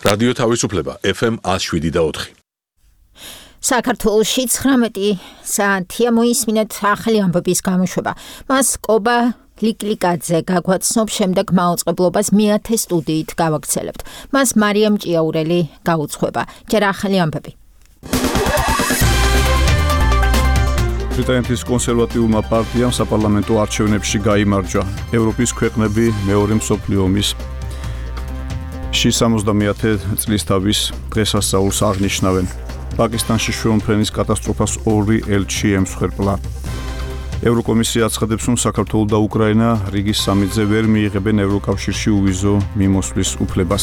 რადიო თავისუფლება FM 107.4. საქართველოში 19 საათია მოისმინეთ ახალი ამბების გამოშვება. მას კობა ლიკლიკაძე გაგვაცნობს, შემდეგ მაუწყებლობას მეათე სტუდიით გავაგრძელებთ. მას მარიამ ჭიაურელი გაუძღვება. ჯერ ახალი ამბები. ბრიტანეთის კონსერვატიულმა პარტიამ საპარლამენტო არჩევნებში გაიმარჯვა. ევროპის ქვეყნები მეორე მსოფლიო ომის 79-ე წლისთავის დღესასწაულს აღნიშნავენ. პაკისტანში შვეულმფრენის კატასტროფას 2 ელჩი ემსხვერპლა. ევროკომისია აცხადებს, რომ საქართველო და უკრაინა რიგის სამიტზე ვერ მიიღებენ ევროკავშირში უვიზო მიმოსვლის უფლებას.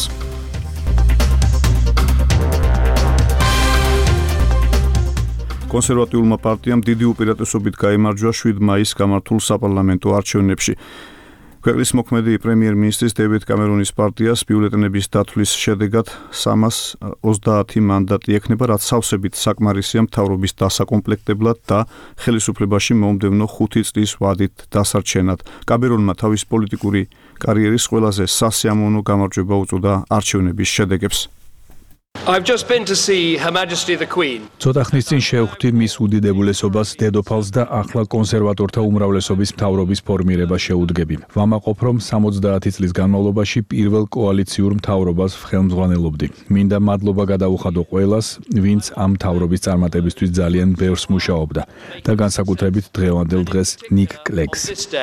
კონსერვატიულმა პარტიამ დიდი უპირატესობით გაიმარჯვა 7 მაისს გამართულ საპარლამენტო არჩევნებში. ქვეყნის მოქმედი პრემიერ-მინისტრის დევიდ კამერონის პარტიას ბიულეტენების დათვლის შედეგად 330 მანდატი ექნება, რაც სავსებით საკმარისია მთავრობის დასაკომპლექტებლად და ხელისუფლებაში მომდევნო 5 წლის ვადით დასარჩენად. კამერონმა თავის პოლიტიკური კარიერის ყველაზე სასიამოვნო გამარჯვება უწოდა არჩევნების შედეგებს. I've just been to see Her Majesty the Queen. ცოტა ხნის წინ შევხვდი მის უდიდებულესობას დედოფალს და ახლა კონსერვატორთა უმრავლესობის მთავრობის ფორმირება შეუდგები. ვამაყობ, რომ 70 წლის განმავლობაში პირველ კოალიციურ მთავრობას ხელმძღვანელობდი. მინდა მადლობა გადაუხადო ყველას, ვინც ამ მთავრობის წარმატებისთვის ძალიან ბევრს მუშაობდა და განსაკუთრებით დღევანდელ დღეს ნიკ კლეგს.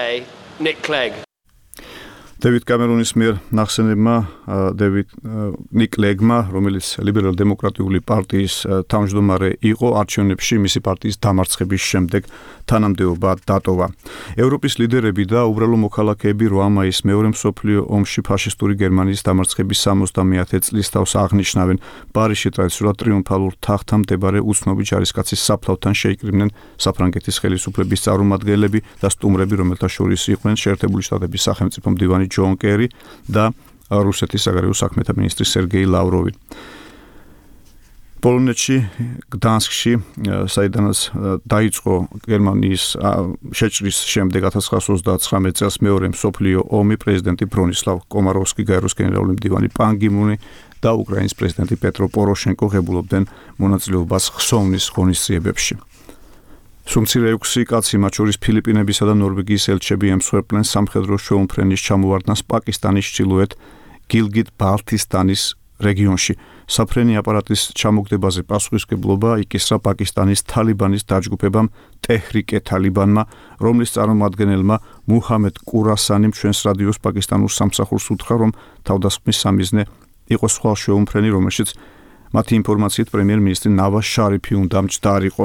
დევიდ კამერონის მიერ ნახსენებმა ნიკ კლეგმა, რომელიც ლიბერალ-დემოკრატიული პარტიის თავმჯდომარე იყო, არჩევნებში მისი პარტიის დამარცხების შემდეგ თანამდებობა დატოვა. ევროპის ლიდერები და უბრალო მოქალაქეები 8 მაისს მეორე მსოფლიო ომში ფაშისტური გერმანიის დამარცხების 70-ე წლისთავს აღნიშნავენ. პარიზში ტრადიციულად ტრიუმფალურ თაღთან მდებარე უცნობი ჯარისკაცის საფლავთან შეიკრიბნენ საფრანგეთის ხელისუფლების წარმომადგენლები და სტუმრები, რომელთა შორის იყვნენ შეერთებული შტატების სახელმწიფო მდივანი ჯონ კერი და რუსეთის საგარეო საქმეთა მინისტრი სერგეი ლავროვი. პოლონეთში გდანსკში, საიდანაც დაიწყო გერმანიის შეჭრის შემდეგ 1939 წელს მეორე მსოფლიო ომი, პრეზიდენტი ბრონისლავ კომაროვსკი, გაეროს გენერალური მდივანი პან გი მუნი და უკრაინის პრეზიდენტი პეტრო პოროშენკო ღებულობდნენ მონაწილეობას ხსოვნის ღონისძიებებში. სუმცირე 6 კაცი, მათ შორის ფილიპინებისა და ნორვეგიის ელჩები ემსხვერპლენ სამხედრო შვეულმფრენის ჩამოვარდნას პაკისტანის ჩრდილოეთ გილგიტ-ბალტისტანის რეგიონში. საფრენი აპარატის ჩამოგდებაზე პასუხისმგებლობა იკისრა პაკისტანის თალიბანის დაჯგუფებამ ტეჰრიკე თალიბანმა, რომლის წარმომადგენელმა მუჰამედ კურასანიმ ჩვენს რადიოს პაკისტანურ სამსახურს უთხრა, რომ თავდასხმის სამიზნე იყო სხვა შვეულმფრენი, რომელშიც მათი ინფორმაციით პრემიერ-მინისტრი ნავაზ შარიფი უნდა მჯდარიყო.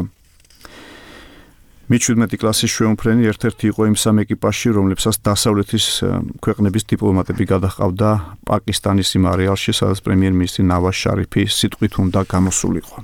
მი-17 კლასის შვეულმფრენი ერთ-ერთი იყო იმ სამ ეკიპაჟში, რომლებსაც დასავლეთის ქვეყნების დიპლომატები გადაჰყავდა პაკისტანის იმ არეალში, სადაც პრემიერ-მინისტრი ნავაზ შარიფი სიტყვით უნდა გამოსულიყო.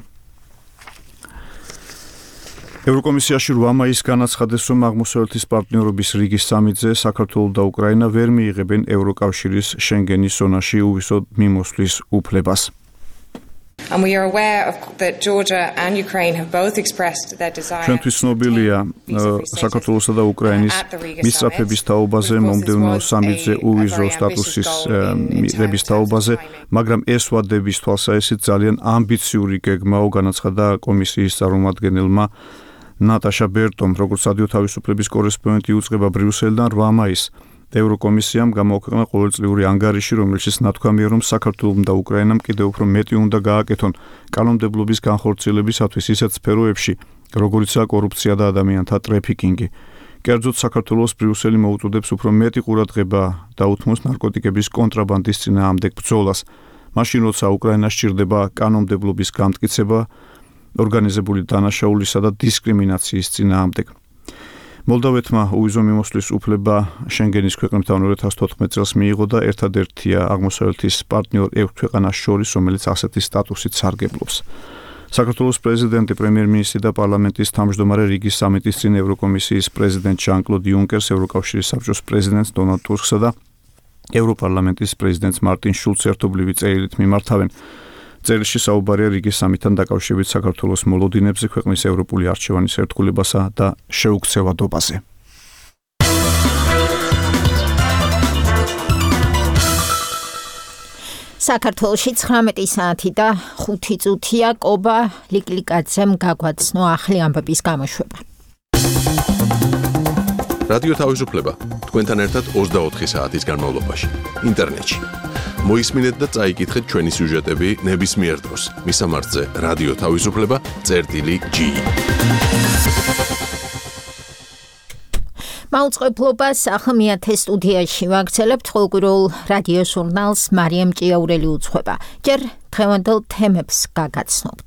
ევროკომისიაში 8 მაისს განაცხადეს, რომ აღმოსავლეთის პარტნიორობის რიგის სამიტზე საქართველო და უკრაინა ვერ მიიღებენ ევროკავშირის შენგენის ზონაში უვისო მიმოსვლის უფლებას. And we are aware that Georgia and Ukraine have both expressed their desire. ჩვენთვის ცნობილია საქართველოსა და უკრაინის მისწრაფების თაობაზე, მომდევნო სამიტზე უვიზო სტატუსის მიღების თაობაზე, მაგრამ ეს ვადების თვალსაჩინო ძალიან ამბიციური გეგმაო, განაცხადა კომისიის წარმომადგენელმა ნატაშა ბერტომ, როგორც რადიო თავისუფლების კორესპონდენტი უწყება ბრიუსელიდან 8 მაისს. ევროკომისიამ გამოაქვეყნა ყოველწლიური ანგარიში, რომელშიც ნათქვამია, რომ საქართველომ და უკრაინამ კიდევ უფრო მეტი უნდა გააკეთონ კანონმდებლობის განხორციელებისათვის ისეთ სფეროებში, როგორიცაა კორუფცია და ადამიანთა ტრაფიკინგი. კერძოდ, საქართველოს ბრიუსელი მოუწოდებს უფრო მეტი ყურადღება დაუთმოს ნარკოტიკების კონტრაბანდის წინააღმდეგ ბრძოლას. მაშინ, როცა უკრაინას სჭირდება კანონმდებლობის გამტკიცება ორგანიზებული დანაშაულისა და დისკრიმინაციის წინააღმდეგ. მოლდოვეთმა უვიზო მიმოსვლის უფლება შენგენის ქვეყნებთან 2014 წელს მიიღო და ერთადერთია აღმოსავლეთის პარტნიორ 6 ქვეყანას შორის, რომელიც ასეთი სტატუსით სარგებლობს. საქართველოს პრეზიდენტი, პრემიერ-მინისტრი და პარლამენტის თავმჯდომარე რიგის სამიტის წინ ევროკომისიის პრეზიდენტ ჟან-კლოდ იუნკერს, ევროკავშირის საბჭოს პრეზიდენტს დონალდ ტუსკსა და ევროპარლამენტის პრეზიდენტს მარტინ შულცს ერთობლივი წერილით მიმართავენ. წერილში საუბარია რიგის სამიტთან დაკავშირებით საქართველოს მოლოდინებზე, ქვეყნის ევროპული არჩევანის ერთგულებასა და შეუქცევადობაზე. საქართველოში 19 საათი და 5 წუთია კობა ლიკლიკაძემ გაგვაცნო ახლი ამბების გამოშვება. რადიო თავისუფლება თქვენთან ერთად 24 საათის განმავლობაში ინტერნეტში. მოისმინეთ და წაიკითხეთ ჩვენი სიუჟეტები ნებისმიერ დროს. მისამართზე რადიო თავისუფლება.gi. მაუწყებლობას ახალ სტუდიაში ვაგრძელებთ ყოველკვირეულ რადიო ჟურნალს მარიამ ჭიაურელი უძღვება. ჯერ დღევანდელ თემებს გაგაცნობთ.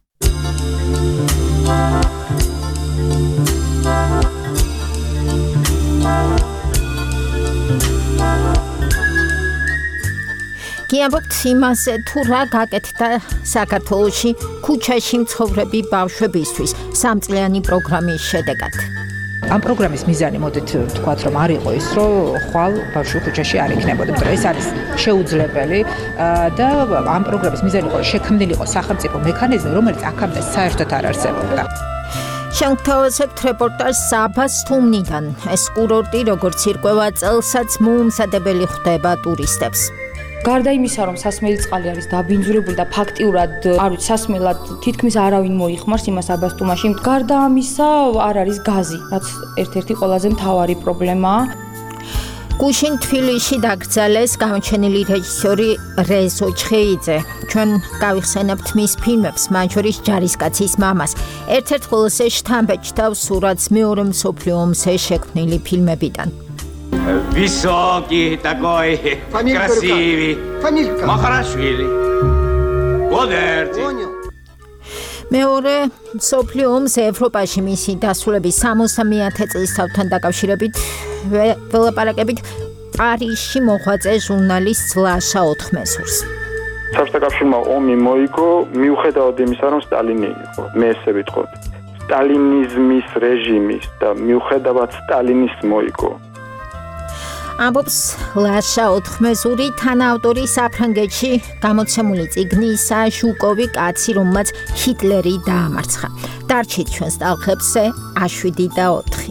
გიამბობთ იმაზე, თუ რა გაკეთდა საქართველოში ქუჩაში მცხოვრები ბავშვებისთვის სამწლიანი პროგრამის შედეგად. ამ პროგრამის მიზანი მოდით ვთქვათ, რომ არ იყო ის, რომ ხვალ ბავშვი ქუჩაში არ იქნებოდა. ეს არის შეუძლებელი და ამ პროგრამის მიზანი იყო შექმნილი იყო სახელმწიფო მექანიზმი, რომელიც აქამდე საერთოდ არ არსებობდა. შევთავაზებთ რეპორტაჟს საბას თუმნიდან. ეს კურორტი როგორც ირკვევა წელსაც მოუმზადებელი ხდება ტურისტებს. გარდა იმისა, რომ სასმელი წყალი არის დაბინძურებული და ფაქტიურად არ ვიცი, სასმელად თითქმის არავინ მოიხმარს იმას აბასთუმაში. გარდა ამისა, არ არის გაზი, რაც ერთ-ერთი ყველაზე მთავარი პრობლემაა. გუშინ თბილისში დაკრძალეს გამოჩენილი რეჟისორი რეზო ჩხეიძე. ჩვენ გავიხსენებთ მის ფილმებს, მათ შორის ჯარისკაცის მამას. ერთ-ერთ ყველაზე შთამბეჭდავს სურათს მეორე მსოფლიო ომზე შექმნილი ფილმებიდან. Высокий такой, красивый, Махарашвили. Годерти. მეორე მსოფლიო ომზე ევროპაში მისი დასრულების 60-ე წლისთავთან დაკავშირებით ველაპარაკებით პარიზში მოღვაწე ჟურნალისტ ლაშა ოთხმესურს. საბჭოთა ომი მოიგო მიუხედავად იმისა, რომ სტალინი იყო. მე ესე ვიტყოდი. სტალინიზმის რეჟიმის და მიუხედავად სტალინის მოიგო. ამბობს ლაშა ოთხმესური, თანაავტორი საფრანგეთში გამოცემული წიგნისა ჟუკოვი კაცი, რომელმაც ჰიტლერი დაამარცხა. დარჩით ჩვენს ტალღებზე A7 და 4.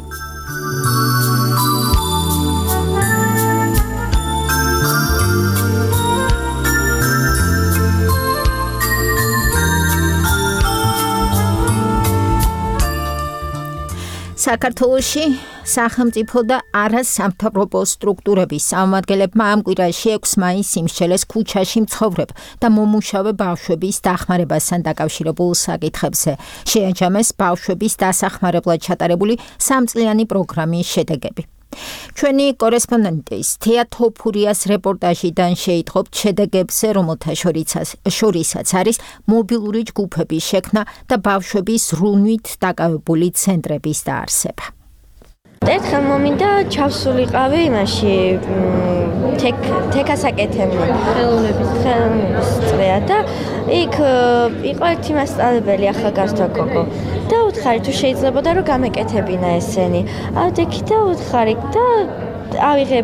საქართველოში სახელმწიფო და არასამთავრობო სტრუქტურების სამმართველებმა ამ კვირაში 6 მაისს იმსჯელეს ქუჩაში მცხოვრებ და მომუშავე ბავშვების დახმარებასთან დაკავშირებულ საკითხებზე. შეაჯამეს ბავშვების დასახმარებლად ჩატარებული სამწლიანი პროგრამის შედეგები. ჩვენი კორესპონდენტის თეა თოფურიას რეპორტაჟიდან შეიტყობთ შედეგებზე, რომელთა შორისაც არის მობილური ჯგუფების შექმნა და ბავშვების ზრუნვით დაკავებული ცენტრების დაარსება. ერთხელ მომინდა ჩავსულიყავი იმაში თეკას აკეთებდნენ ხელოვნების წრეა და იქ იყო ერთი მასწავლებელი ახალგაზრდა გოგო და უთხარი თუ შეიძლებოდა რომ გამეკეთებინა ესენი. ავდექი და უთხარი და ავიღე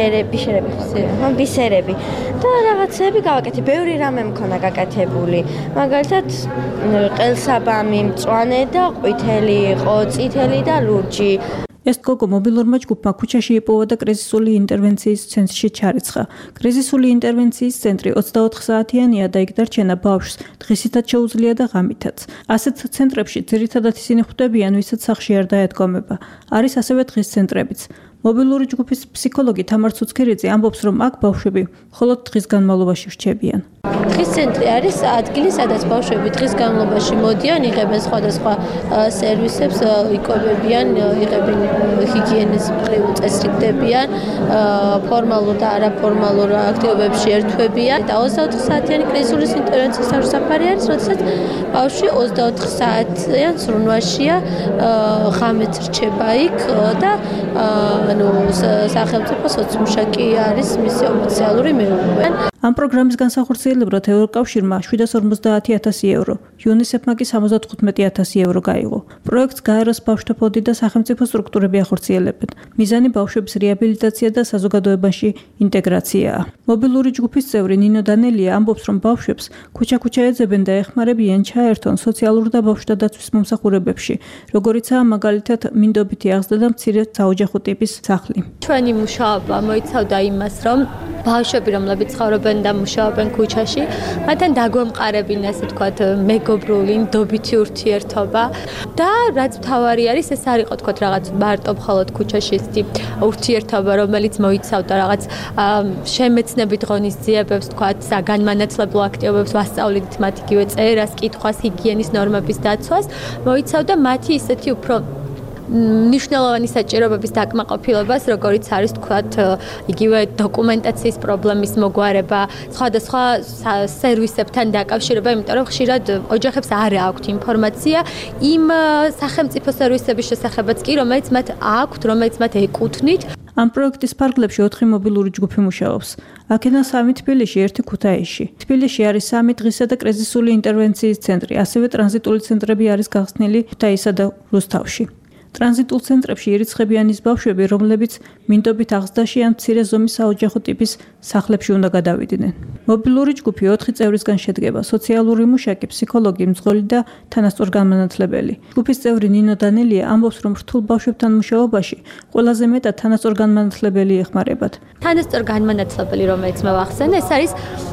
ბისერები და რაღაცები გავაკეთე. ბევრი რამე მქონა გაკეთებული. მაგალითად ყელსაბამი, მწვანე და ყვითელი იყო, წითელი და ლურჯი. ეს გოგო მობილურმა ჯგუფმა ქუჩაში იპოვა და კრიზისული ინტერვენციის ცენტრში ჩარიცხა. კრიზისული ინტერვენციის ცენტრი 24 საათიანია და იქ დარჩენა ბავშვს დღისითაც შეუძლია და ღამითაც. ასეთ ცენტრებში ძირითადად ისინი ხვდებიან, ვისაც სახლში არ დაედგომება. არის ასევე დღის ცენტრებიც. მობილური ჯგუფის ფსიქოლოგი თამარ ცუცქირიძე ამბობს, რომ აქ ბავშვები მხოლოდ დღის განმავლობაში რჩებიან. დღის ცენტრი არის ადგილი, სადაც ბავშვები დღის განმავლობაში მოდიან, იღებენ სხვადასხვა სერვისებს, იკვებებიან, იღებენ ჰიგიენის მხრივ წესრიგდებიან, ფორმალურ და არაფორმალურ აქტივობებში ერთვებიან. და 24 საათიანი კრიზისული ინტერვენციის თავშესაფარი არის, როდესაც ბავშვი 24 საათიან ზრუნვაშია, ღამით რჩება იქ და სახელმწიფო სოციმუშაკი არის მისი ოფიციალური მეურვე. ამ პროგრამის განსახორციელებლად ევროკავშირმა 750.000 евро, UNICEF-მა კი 75.000 евро გაიღო. პროექტს გაეროს ბავშვთა ფონდი და სახელმწიფო სტრუქტურები ახორციელებენ. მიზანი ბავშვების რეაბილიტაცია და საზოგადოებაში ინტეგრაციაა. მობილური ჯგუფის წევრი ნინო დანელია ამბობს, რომ ბავშვებს ქუჩა-ქუჩა ეძებენ და ეხმარებიან ჩაერთონ სოციალურ და ბავშვთა დაცვის მომსახურებებში, როგორიცაა მაგალითად მინდობითი აღზრდა და მცირე საოჯახო ტიპის სახლი. ჩვენი მუშაობა მოიცავდა იმას, რომ ბავშვები, რომლებიც ცხოვრობენ და მუშაობენ ქუჩაში, მათთან დაგვემყარებინა, ასე ვთქვათ, მეგობრული, ნდობითი ურთიერთობა და რაც მთავარი არის, ეს არ იყო თქოთ რაღაც მარტო მხოლოდ ქუჩაში ესეთი ურთიერთობა, რომელიც მოიცავდა რაღაც შემეცნებით ღონისძიებებს, ვთქვათ, საგანმანათლებლო აქტივობებს, ვასწავლით მათ იგივე წერას, კითხვას, ჰიგიენის ნორმების დაცვას, მოიცავდა მათი ისეთი უფრო ნიშნულოვანი საჭიროებების დაკმაყოფილებას, როგორიც არის თქვათ, იგივე დოკუმენტაციის პრობლემის მოგვარება, სხვადასხვა სერვისებთან დაკავშირება, იმიტომ რომ ხშირად ოჯახებს არ აქვთ ინფორმაცია იმ სახელმწიფო სერვისების შესახებაც კი, რომელიც მათ აქვთ, რომელიც მათ ეკუთვნით. ამ პროექტის ფარგლებში 4 მობილური ჯგუფი მუშაობს. აქედან 3 თბილისში, 1 ქუთაისში. თბილისში არის 3 დღისა და კრიზისული ინტერვენციის ცენტრი, ასევე ტრანზიტული ცენტრები არის გახსნილი ქუთაისსა და რუსთავში. ტრანზიტულ ცენტრებში ირიცხებიანის ბავშვები, რომლებიც მინდობით აღზრდაში ან მცირე ზომის საოჯახო ტიპის სახლებში უნდა გადავიდნენ. მობილური ჯგუფი 4 წევრისგან შედგება: სოციალური მუშაკი, ფსიქოლოგი, მძღოლი და თანასწორგანმანათლებელი. ჯგუფის წევრი ნინო დანელია ამბობს, რომ რთულ ბავშვებთან მუშაობაში ყველაზე მეტად თანასწორგანმანათლებელი ეხმარებათ. თანასწორგანმანათლებელი, რომელიც მე ვახსენე, ეს არის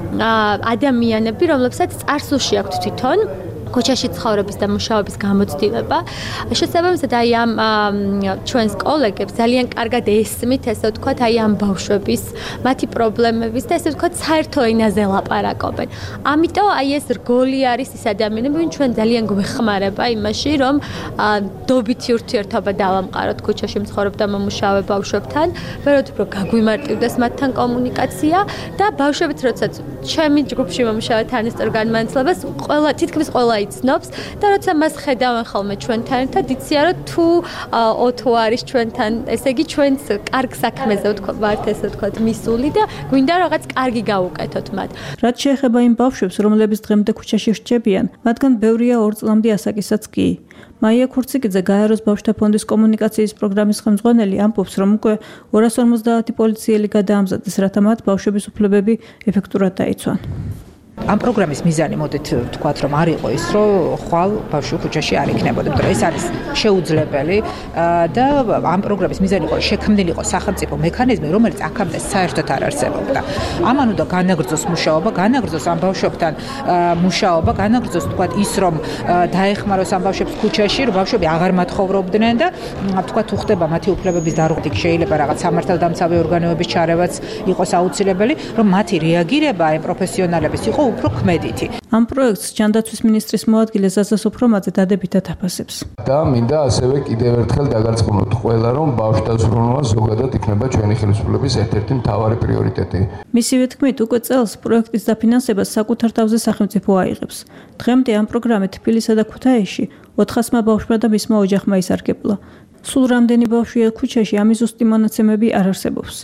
ადამიანები, რომლებსაც წარსულში აქვთ თვითონ ქუჩაში ცხოვრების და მუშაობის გამოცდილება. შესაბამისად, აი ამ ჩვენს კოლეგებს ძალიან კარგად ესმით, ესე ვთქვათ, აი ამ ბავშვების, მათი პრობლემების და ესე ვთქვათ, საერთო ენაზე ლაპარაკობენ. ამიტომ აი ეს რგოლი არის ის ადამიანები, ვინ ჩვენ ძალიან გვეხმარება იმაში, რომ დობითი ურთიერთობა დავამყაროთ ქუჩაში მცხოვრებ და მომუშავე ბავშვებთან, ვეროთ უფრო გაგვიმარტივდეს მათთან კომუნიკაცია და ბავშვებიც როდესაც ჩემი ჯგუფში მომუშავე თანასწორგანმანათლებას, თითქმის ყველა იცნობს და როცა მას ხედავენ ხოლმე ჩვენთან ერთად, იციან რომ თუ ოთო არის ჩვენთან, ესე იგი ჩვენს კარგ საქმეზე ვართ, ესე ვთქვათ, მისული და გვინდა რაღაც კარგი გავუკეთოთ მათ. რაც შეეხება იმ ბავშვებს, რომლებიც დღემდე ქუჩაში რჩებიან, მათგან ბევრია 2 წლამდე ასაკისაც კი. მაია ქურციკიძე გაეროს ბავშვთა ფონდის კომუნიკაციის პროგრამის ხელმძღვანელი ამბობს, რომ უკვე 250 პოლიციელი გადაამზადეს, რათა მათ ბავშვების უფლებები ეფექტურად დაიცვან. ამ პროგრამის მიზანი მოდით ვთქვათ, რომ არ იყო ის, რომ ხვალ ბავშვი ქუჩაში არ იქნებოდა, იმიტომ რომ ეს არის შეუძლებელი და ამ პროგრამის მიზანი იყო შექმნილი იყო სახელმწიფო მექანიზმი, რომელიც აქამდე საერთოდ არ არსებობდა. ამან უნდა განაგრძოს მუშაობა, განაგრძოს ამ ბავშვებთან მუშაობა, განაგრძოს ვთქვათ ის, რომ დაეხმაროს ამ ბავშვებს ქუჩაში, რომ ბავშვები აღარ მათხოვრობდნენ და ვთქვათ, უხდება მათი უფლებების დარღვევა, შეიძლება რაღაც სამართალდამცავი ორგანოების ჩარევაც იყოს აუცილებელი, რომ მათი რეაგირება აი პროფესიონალების იყო უფრო ქმედითი. ამ პროექტს ჯანდაცვის მინისტრის მოადგილე ზაზა სოფრომაძე დადებითად აფასებს. და მინდა ასევე კიდევ ერთხელ დაგარწმუნოთ ყველა, რომ ბავშვთა ზრუნვა ზოგადად იქნება ჩვენი ხელისუფლების ერთ-ერთი მთავარი პრიორიტეტი. მისივე თქმით, უკვე წელს პროექტის დაფინანსებას საკუთარ თავზე სახელმწიფო აიღებს. დღემდე ამ პროგრამით თბილისსა და ქუთაისში 400 ბავშვმა და მისმა ოჯახმა ისარგებლა. სულ რამდენი ბავშვია ქუჩაში, ამის ზუსტი მონაცემები არ არსებობს.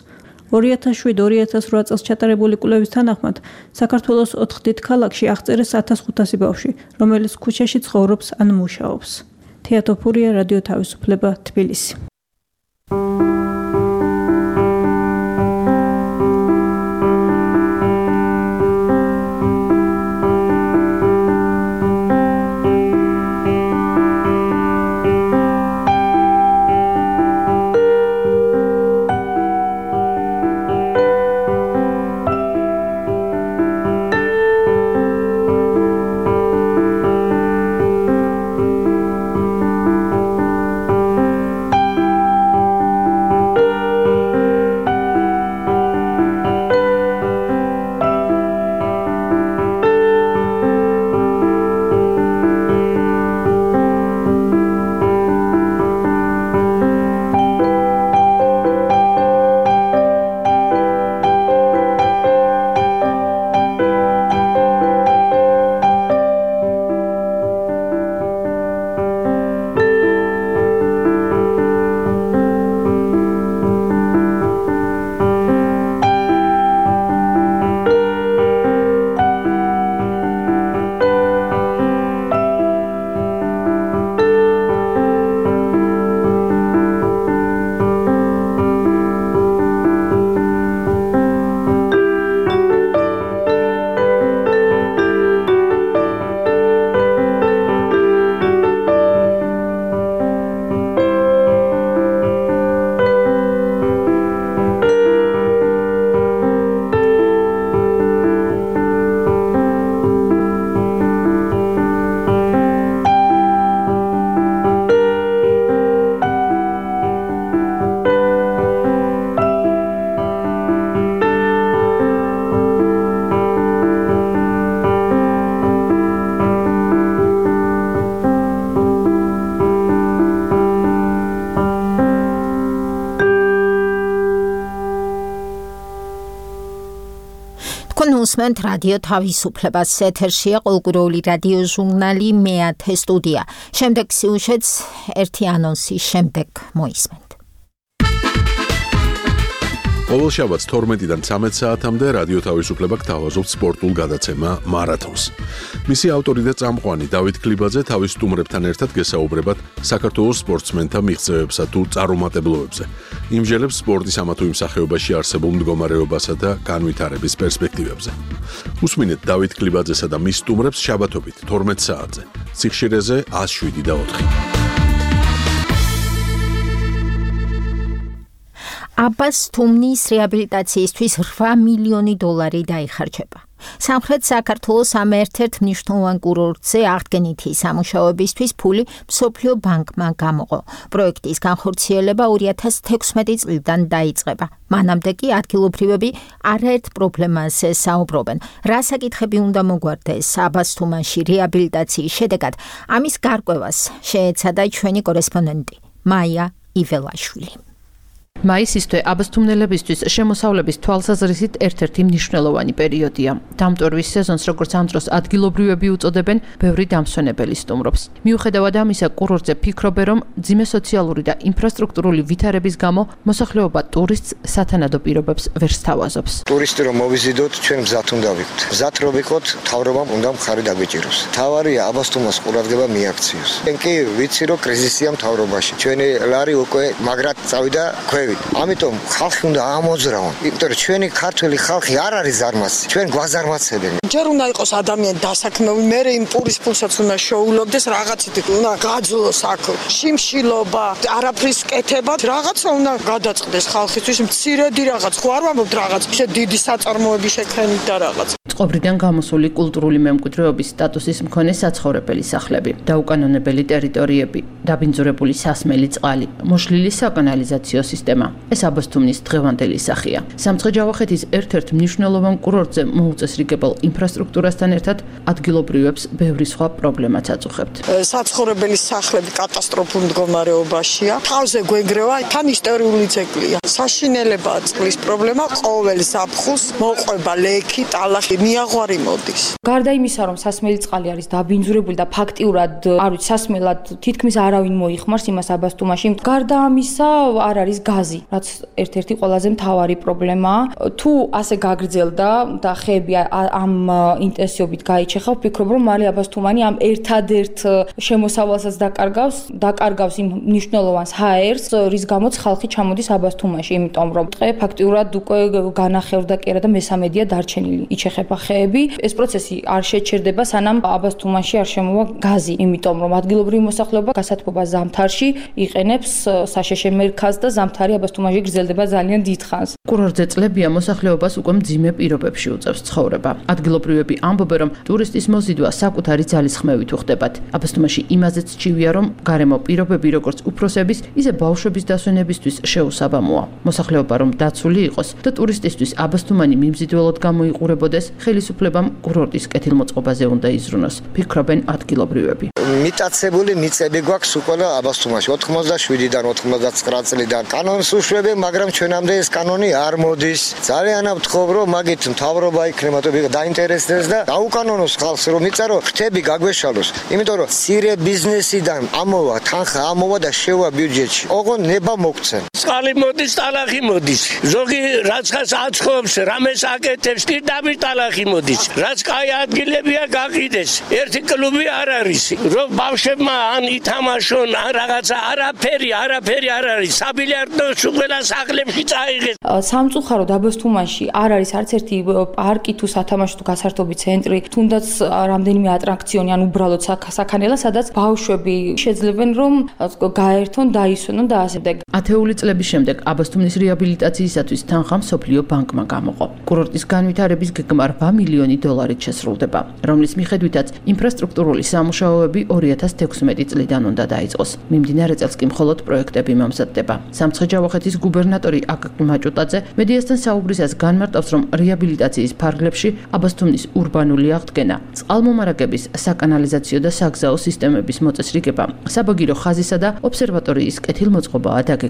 2007-2008 წელს ჩატარებული კვლევის თანახმად, საქართველოს 4 დიდ ქალაქში აღწერეს 1500 ბავშვი, რომელიც ქუჩაში ცხოვრობს ან მუშაობს. თეატოფურია, რადიო თავისუფლება, თბილისი. თქვენ უსმენთ რადიო თავისუფლებას, ეთერშია ყოველკვირეული რადიო ჟურნალი მეათე სტუდია. შემდეგ სიუჟეტს ერთი ანონსის შემდეგ მოისმენთ. ყოველ შაბათს 12-დან 13 საათამდე რადიო თავისუფლება გთავაზობთ სპორტულ გადაცემა მარათონს. მისი ავტორი და წამყვანი დავით კლიბაძე თავის სტუმრებთან ერთად გესაუბრებათ საქართველოს სპორტსმენთა მიღწევებსა თუ წარუმატებლობებზე. იმჟელებს სპორტის ამა თუ იმ სახეობაში არსებულ მდგომარეობასა და განვითარების პერსპექტივებზე. უსმინეთ დავით კლიბაძესა და მის სტუმრებს შაბათობით 12 საათზე. სიხშირეზე 107.4. აბას თუმნის რეაბილიტაციისთვის 8 მილიონი დოლარი დაიხარჯება. სამხრეთ საქართველოს ამ ერთ-ერთ მნიშვნელოვან კურორტზე აღდგენითი სამუშაოებისთვის ფული მსოფლიო ბანკმა გამოყო. პროექტის განხორციელება 2016 წლიდან დაიწყება. მანამდე კი ადგილობრივები არაერთ პრობლემაზე საუბრობენ. რა საკითხები უნდა მოგვარდეს აბას თუმანში რეაბილიტაციის შედეგად? ამის გარკვევას შეეცადა ჩვენი კორესპონდენტი მაია იველაშვილი. მაისის თვე აბასთუმნელებისთვის შემოსავლების თვალსაზრისით ერთ-ერთი მნიშვნელოვანი პერიოდია. დამტვერვის სეზონს, როგორც ამ დროს ადგილობრივები უწოდებენ, ბევრი დამსვენებელი სტუმრობს. მიუხედავად ამისა, კურორტზე ფიქრობენ, რომ ძიმე სოციალური და ინფრასტრუქტურული ვითარების გამო მოსახლეობა ტურისტს სათანადო პირობებს ვერ სთავაზობს. ტურისტი რომ მოვიზიდოთ, ჩვენ მზად უნდა ვიყოთ. მზად რომ ვიყოთ, მთავრობამ უნდა მხარი დაგვიჭიროს. თავარია აბასთუმას ყურადღება მიაქციოს. ჩვენ კი ვიცი, რომ კრიზისია მთავრობაში. ჩვენი ლარი უკვე მაგრად წავიდა ქვევით. ამიტომ ხალხი უნდა ამოძრავონ. იმიტომ რომ ჩვენი ქართველი ხალხი არ არის ზარმაცი. ჩვენ გვაზარმაცებენ. ჯერ უნდა იყოს ადამიანი დასაქმებული, მე იმ პურის ფულსაც უნდა შოულობდეს, რაღაცით უნდა გაძლოს აქ შიმშილობა, არაფრის კეთება, რაღაცა უნდა გადაწყდეს ხალხისთვის, მცირედი რაღაც, ხო არ ვამბობთ რაღაც, ისე დიდი საწარმოები შექმნით და რაღაც. წყობრიდან გამოსული კულტურული მემკვიდრეობის სტატუსის მქონე საცხოვრებელი სახლები, დაუკანონებელი ტერიტორიები, დაბინძურებული სასმელი წყალი, მოშლილი საკანალიზაციო სისტემა. ეს აბასთუმნის დღევანდელი სახეა. სამცხე-ჯავახეთის ერთ-ერთ მნიშვნელოვან კურორტზე მოუწესრიგებელ ინფრასტრუქტურასთან ერთად ადგილობრივებს ბევრი სხვა პრობლემაც აწუხებთ. საცხოვრებელი სახლები კატასტროფულ მდგომარეობაშია. თავზე გვეგრევა თან ისტორიული ძეგლია. საშინელება წყლის პრობლემა ყოველ ზაფხულს მოყვება ლექი, ტალახი, მიაღვარი მოდის. გარდა იმისა, რომ სასმელი წყალი არის დაბინძურებული და ფაქტიურად არ ვიცი სასმელად თითქმის არავინ მოიხმარს იმას აბასთუმაში. გარდა ამისა არ არის გაზი, რაც ერთ-ერთი ყველაზე მთავარი პრობლემაა. თუ ასე გაგრძელდა და ხეები ამ ინტენსივობით გაიჩეხა, ვფიქრობ, რომ მალე აბასთუმანი ამ ერთადერთ შემოსავალსაც დაკარგავს იმ მნიშვნელოვანს ჰაერს, რის გამოც ხალხი ჩამოდის აბასთუმაში, იმიტომ რომ ტყე ფაქტიურად უკვე განახევრდა კი არა და მესამედია დარჩენილი. იჩეხება ხეები, ეს პროცესი არ შეჩერდება, სანამ აბასთუმანში არ შემოვა გაზი, იმიტომ რომ ადგილობრივი მოსახლეობა გასათბობას ზამთარში იყენებს საშეშე მერქანს და ზამთარი აბასთუმანში გრძელდება ძალიან დიდ ხანს. კურორტზე წლებია მოსახლეობას უკვე მძიმე პირობებში უწევს ცხოვრება. ადგილობრივები ამბობენ, რომ ტურისტის მოზიდვა საკუთარი ძალისხმევით უხდებათ. აბასთუმანში იმაზეც ჩივია, რომ გარემო პირობები როგორც უფროსების, ისე ბავშვების დასვენებისთვის შეუსაბამოა. მოსახლეობა რომ დაცული იყოს და ტურისტისთვის აბასთუმანი მიმზიდველად გამოიყურებოდეს, ხელისუფლებამ კურორტის კეთილმოწყობაზე უნდა იზრუნოს, ფიქრობენ ადგილობრივები. მიტაცებული მიწები გვაქვს უკვე აბასთუმანში 87-დან 99 წლიდან. კანონს უშვებენ, მაგრამ ჩვენამდე ეს კანონი არ მოდის. ძალიან ვთხოვ, რომ მაგით მთავრობა იქნება დაინტერესდეს და დაუკანონოს ხალხს, რომ იწარო ფრთები გაგვეშალოს. იმიტომ რომ ცირე ბიზნესიდან ამოვა თანხა ამოვა და შევა ბიუჯეტში. ოღონ ნება მოგცენ. წყალი მოდის, ტალახი მოდის. ზოგი რაცხას აცხობს, რამეს აკეთებს, პირდაპირ ტალახი მოდის. რაც კაი ადგილებია გაყიდეს. ერთი კლუბი არ არის. რომ ბავშვებმა ან ითამაშონ, ან რაღაცა არაფერი არ არის. საბილიარდო ყველა სახლებში წაიღეს. სამწუხაროდ აბასთუმანში არ არის არც ერთი პარკი თუ სათამაშო თუ გასართობი ცენტრი, თუნდაც რამდენიმე ატრაქციონი, ან უბრალოდ საქანელა, სადაც ბავშვები შეძლებენ რომ გაერთონ, დაისვენონ და ასე. ათეული წლების შემდეგ აბასთუმნის რეაბილიტაციისათვის თანხა მსოფლიო ბანკმა გამოყო. კურორტის განვითარების გეგმა 8 მილიონი დოლარით შესრულდება, რომლის მიხედვითაც ინფრასტრუქტურული სამუშაოები 2016 წლიდან უნდა დაიწყოს. მიმდინარე წელს კი მხოლოდ პროექტები მომზადდება. სამცხე-ჯავახეთის გუბერნატორი აკაკი მაჭუტაძე მედიასთან საუბრისას განმარტავს, რომ რეაბილიტაციის ფარგლებში აბასთუმნის ურბანული აღდგენა, წყალმომარაგების, საკანალიზაციო და საგზაო სისტემების მოწესრიგება, საბაგირო ხაზისა და ობსერვატორიის კეთილმოწყობაა დაგეგმილი.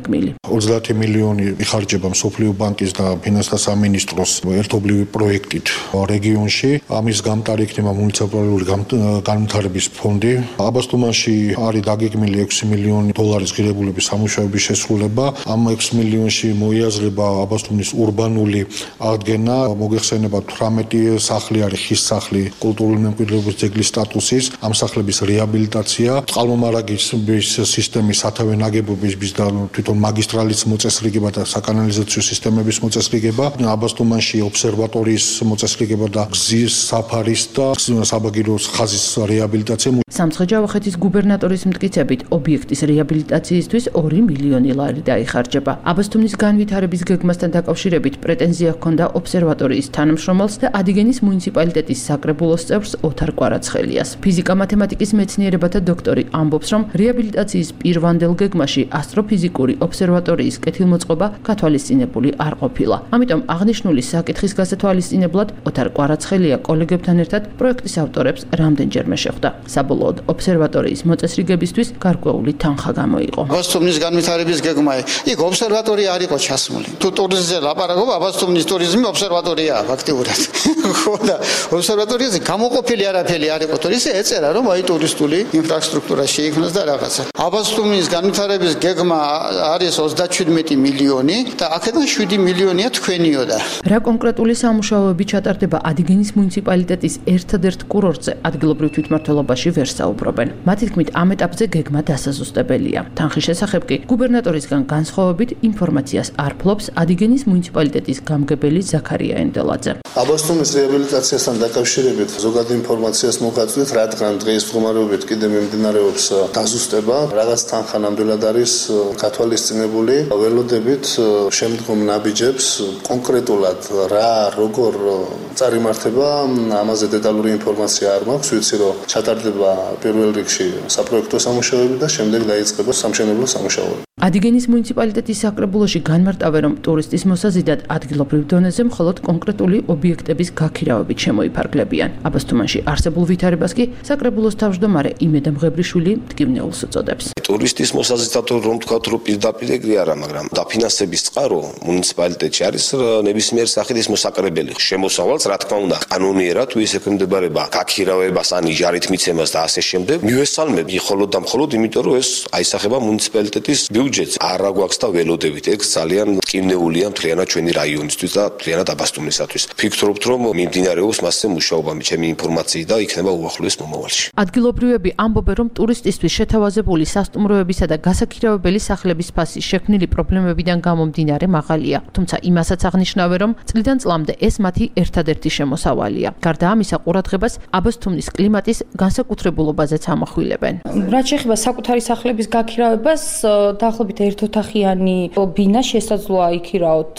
30 მილიონი იხარჯება მსოფლიო ბანკის და ფინანსთა სამინისტროს ერთობლივი პროექტით რეგიონში. ამის გამტარი იქნება მუნიციპალური განვითარების ფონდი. აბასთუმანში არის დაგეგმილი 6 მილიონი დოლარის ღირებულების სამუშაოების შესრულება. ამ 6 მილიონში მოიაზრება აბასთუმნის ურბანული აღდგენა. მოგეხსენება 18 სახლი არის ხის სახლი კულტურული მემკვიდრეობის ძეგლის სტატუსის. ამ სახლების რეაბილიტაცია, წყალმომარაგის სისტემის სათავე ნაგებობის და თვითონ მაგისტრალის მოწესრიგება და საკანალიზაციო სისტემების მოწესრიგება. აბასთუმანში ობსერვატორიის მოწესრიგება და გზის საფარის და საბაგიროს ხაზის რეაბილიტაცია. სამცხე-ჯავახეთის გუბერნატორის მტკიცებით, ობიექტის რეაბილიტაციისთვის 2 მილიონი ლარი დაიხარჯება. აბასთუმნის განვითარების გეგმასთან დაკავშირებით პრეტენზია ჰქონდა ობსერვატორიის თანამშრომელს და ადიგენის მუნიციპალიტეტის საკრებულოს წევრს ოთარ კვარაცხელიას. ფიზიკა-მათემატიკის მეცნიერებათა დოქტორი ამბობს, რომ რეაბილიტაციის პირვანდელ გეგმაში ასტროფიზიკური ობსერვატორიის კეთილმოწყობა გათვალისწინებული არ ყოფილა. ამიტომ აღნიშნული საკითხის გასათვალისწინებლად ოთარ კვარაცხელია კოლეგებთან ერთად პროექტის ავტორებს რამდენჯერმე შეხვდა. საბოლოოდ ობსერვატორიის მოწესრიგებისთვის გარკვეული თანხა გამოიყო. აბასთუმნის განვითარების გეგმა იქ ობსერვატორია არ იყო ჩასმული. თუ ტურიზმზე ლაპარაკობ, აბასთუმნის ტურიზმი ობსერვატორიაა ფაქტიურად. ხო და ობსერვატორიაზე გამოყოფილი არაფერი არ იყო. ისე ეწერა რომ აი ტურისტული ინფრასტრუქტურა შეიქმნას და რაღაცა. აბასთუმნის განვითარების გეგმა არის 37 მილიონი და აქედან 7 მილიონია თქვენიოდა. რა კონკრეტული სამუშაოები ჩატარდება ადიგენის მუნიციპალიტეტის ერთადერთ კურორტზე ადგილობრივ თვითმმართველობაში ვერ საუბრობენ. მათი თქმით, ამ ეტაპზე გეგმა დასაზუსტებელია. თანხის შესახებ კი გუბერნატორისგან განსხვავებით ინფორმაციას არ ფლობს ადიგენის მუნიციპალიტეტის გამგებელი ზაქარია ენდელაძე. აბასთუმნის რეაბილიტაციასთან დაკავშირებით ზოგადად ინფორმაციას მოგაწვით, რადგან დღის მდგომარეობით კიდე მიმდინარეობს დაზუსტება, რაღაც თანხა ნამდვილად არის გათვალისწინებული. ველოდებით შემდგომ ნაბიჯებს კონკრეტულად რა როგორ წარიმართება, ამაზე დეტალური ინფორმაცია არ მაქვს. ვიცი, რომ ჩატარდება პირველ რიგში საპროექტო სამუშაოები და შემდეგ დაიწყება სამშენებლო სამუშაოები. ადიგენის მუნიციპალიტეტის საკრებულოში განმარტავენ, რომ ტურისტის მოსაზიდად ადგილობრივ დონეზე მხოლოდ კონკრეტული ობიექტების გაქირავებით შემოიფარგლებიან. აბასთუმანში არსებულ ვითარებას კი საკრებულოს თავმჯდომარე იმედა მღებრიშვილი მტკივნეულს უწოდებს. ტურისტის მოსაზიდად რომ თქვათ, რომ პირდაპირ ეგრე არა, მაგრამ დაფინანსების წყარო მუნიციპალიტეტში არის ნებისმიერ სახის მოსაკრებელი შემოსავალს, რა თქმა უნდა, კანონიერად თუ ის ექვემდებარება გაქირავებას ან იჯარით მიცემას და ასე შემდეგ. მივესალმები მხოლოდ და მხოლოდ იმიტომ, რომ ეს აისახება მუნიციპალიტეტის ბიუჯეტს. არა გვაქვს და ველოდებით, ეგ ძალიან მტკივნეულია მთლიანად ჩვენი რაიონისთვის და მთლიანად აბასთუმნისათვის. ფიქრობთ, რომ მიმდინარეობს მასზე მუშაობა, ჩემი ინფორმაციით და იქნება უახლოეს მომავალში. ადგილობრივები ამბობენ, რომ ტურისტისთვის შეთავაზებული სასტუმროებისა და გასაქირავებელი სახლების ფასი შექმნილი პრობლემებიდან გამომდინარე მაღალია. თუმცა იმასაც აღნიშნავენ, რომ წლიდან წლამდე ეს მათი ერთადერთი შემოსავალია. გარდა ამისა, ყურადღებას აბასთუმნის კლიმატის განსაკუთრებულობაზეც ამახვილებენ. რაც შეეხება საკუთარი სახლების გაქირავებას, დაახლოებით ერთოთახიანი ბინა შესაძლოა იქირავოთ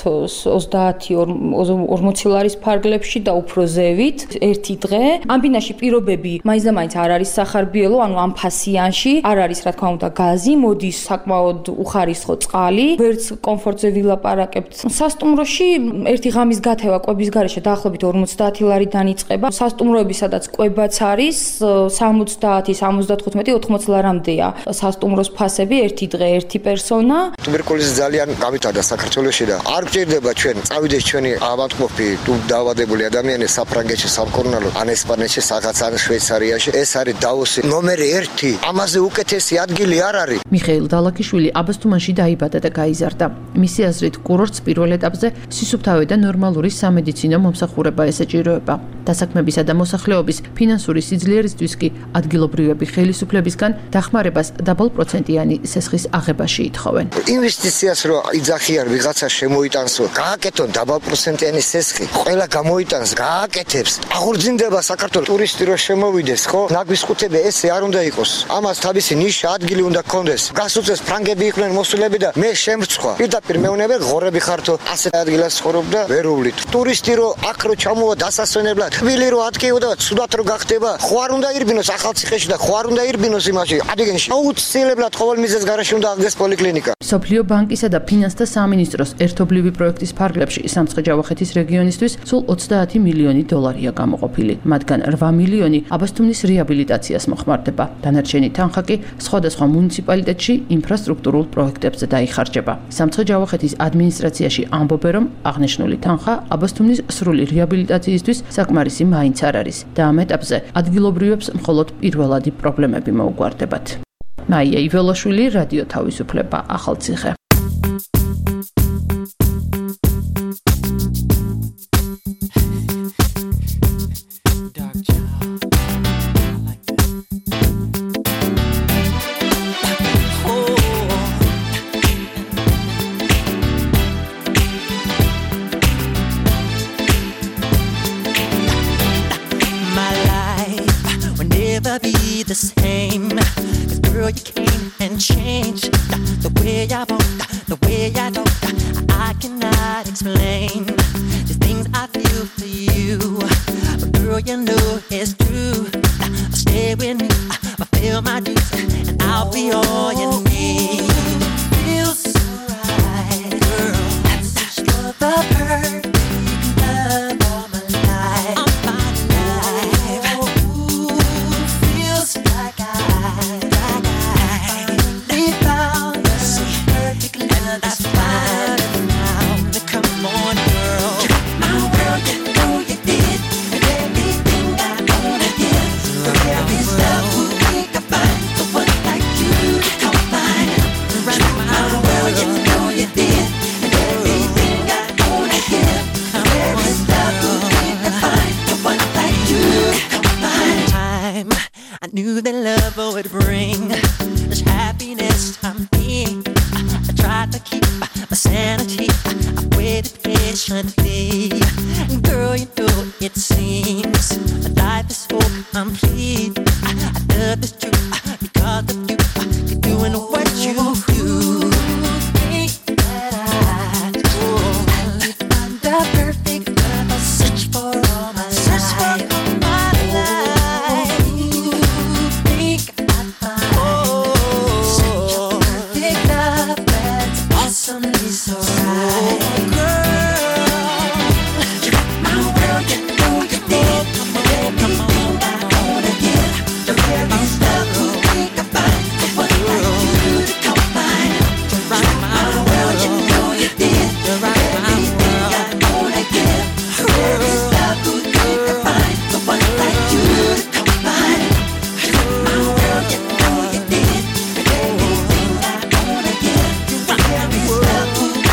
30-40 ლარის ფარგლებში და უფრო ზევით ერთი დღე. ამ ბინაში პირობები მაინც და მაინც არ არის სახარბიელო, ანუ ამ ფასიანში არ არის რა თქმა უნდა გაზი, მოდის საკმაოდ უხარისხო წყალი, ვერც კომფორტზე ვილაპარაკებთ. სასტუმროში ერთი ღამის გათევა კვების გარეშე დაახლოებით 50 ლარიდან იწყება. სასტუმროები სადაც კვებაც არის 70, 75, 80 ლარამდეა სასტუმროს ფასები ერთი დღე ერთი პერსონა. ტუბერკულოზი ძალიან გამიტარდა საქართველოში და არ გჭირდება ჩვენ წავიდეს ჩვენი ავადმყოფი თუ დაავადებული ადამიანი საფრანგეთში, სამკურნალო, ან ესპანეთში, რაღაც ან შვეიცარიაში. ეს არის დაოსი ნომერი 1. ამაზე უკეთესი ადგილი არ არის. მიხეილ დალაკიშვილი აბასთუმანში დაიბადა და გაიზარდა. მისი აზრით, კურორტს პირველ ეტაპზე სისუფთავე და ნორმალური სამედიცინო მომსახურება ესაჭიროება. დასაქმებისა და მოსახლეობის ფინანსური სიძლიერისთვის კი ადგილობრივები ხელისუფლებისგან დახმარებას დაბალპროცენტიანი სესხის აღებაში ითხოვენ. ინვესტიციას რო იძახიან ვიღაცა შემოიტანსო, გააკეთონ დაბალპროცენტიანი სესხი, ყველა გამოიტანს, გააკეთებს. აღორძინდება საქართველოს ტურისტი რო შემოვიდეს, ხო? ნაგვის ხუთები ესე არ უნდა იყოს. ამას თავისი ნიშა ადგილი უნდა გქონდეს. გასუცეს ფრანგები იყვნენ მოსულები და მე შემრცხვა. პირდაპირ მეუბნები ღორები ხართო, ასეთ ადგილას ცხოვრობ და ვერ უვლით. ტურისტი რო აქ რო ჩამოვა დასასვენებლად, თბილი რო ატკიო და ცუდად რო გახდება, ხო არ უნდა ირბინოს ახალციხეში და ხო არ უნდა ირბინოს იმაში, ადიგენში. აუცილებლად ყოველ მიზეზს გარშემო უნდა აღდგეს პოლიკლინიკა. სოფლიო ბანკისა და ფინანსთა სამინისტროს ერთობლივი პროექტის ფარგლებში სამცხე-ჯავახეთის რეგიონისთვის სულ 30 მილიონი დოლარია გამოყოფილი. მათგან 8 მილიონი აბასთუმნის რეაბილიტაციას მოხმარდება. დანარჩენი თანხა კი სხვადასხვა მუნიციპალიტეტში ინფრასტრუქტურულ პროექტებზე დაიხარჯება. სამცხე-ჯავახეთის ადმინისტრაციაში ამბობენ, რომ აღნიშნული თანხა აბასთუმნის სრული რეაბილიტაციისთვის საკმარისი მაინც არ არის და ამ ეტაპზე ადგილობრივებს მხოლოდ პირველადი პრობლემები მოუგვარდებათ. მაია იველაშვილი, რადიო თავისუფლება, ახალციხე. Be the same, 'cause girl you came and changed the way I walk, the way I talk. I cannot explain the things I feel for you, but girl you know it's true. Stay with me, I feel my dues, and I'll be all you need. Feels so right, girl. That's such the perfect love all my life. All my life. Like I finally found the perfect love that's fine now. Come on, girl, my world, you know you did, and everything I wanna give. There is love who we can find, the one like you can't find. My world, you know you did, and everything I wanna give. There is love who we can find, the one like you can't find. I knew that love would bring this happiness to me. I tried to keep my sanity. I waited patiently. Girl, you know it seems life is so complete. I love this truth because of you. You're doing what you do. Think that I find the perfect love I search for all my life. So right, girl, you got my world, you know you did. Everything I wanna give, the very stuff we can find, the one like you to come find. You got my world, you know you did. Everything I wanna give, the very stuff we can find, the one like you to come find. You got my world, you know you did. Everything I wanna give, the very stuff.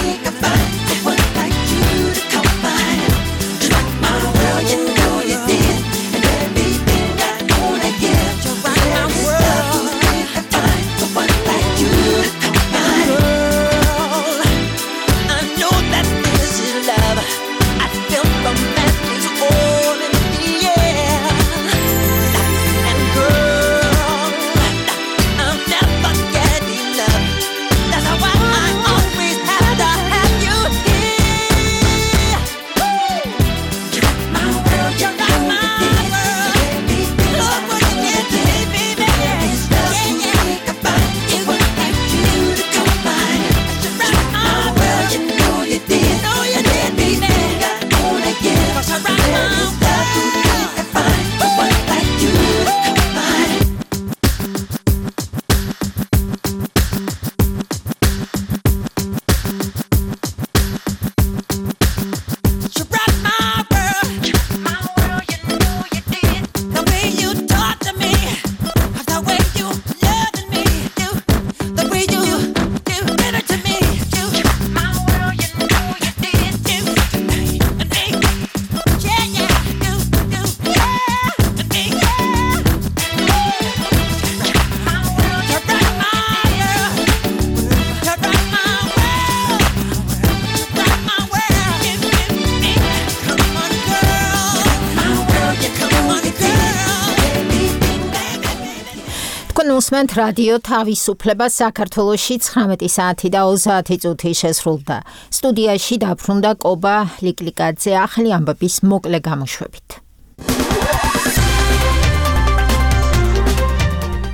უსმენთ რადიო თავისუფლება საქართველოში 19 საათი და 30 წუთი შესრულდა. სტუდიაში დაბრუნდა კობა ლიკლიკაძე ახალი ამბების მოკლე გამოშვებით.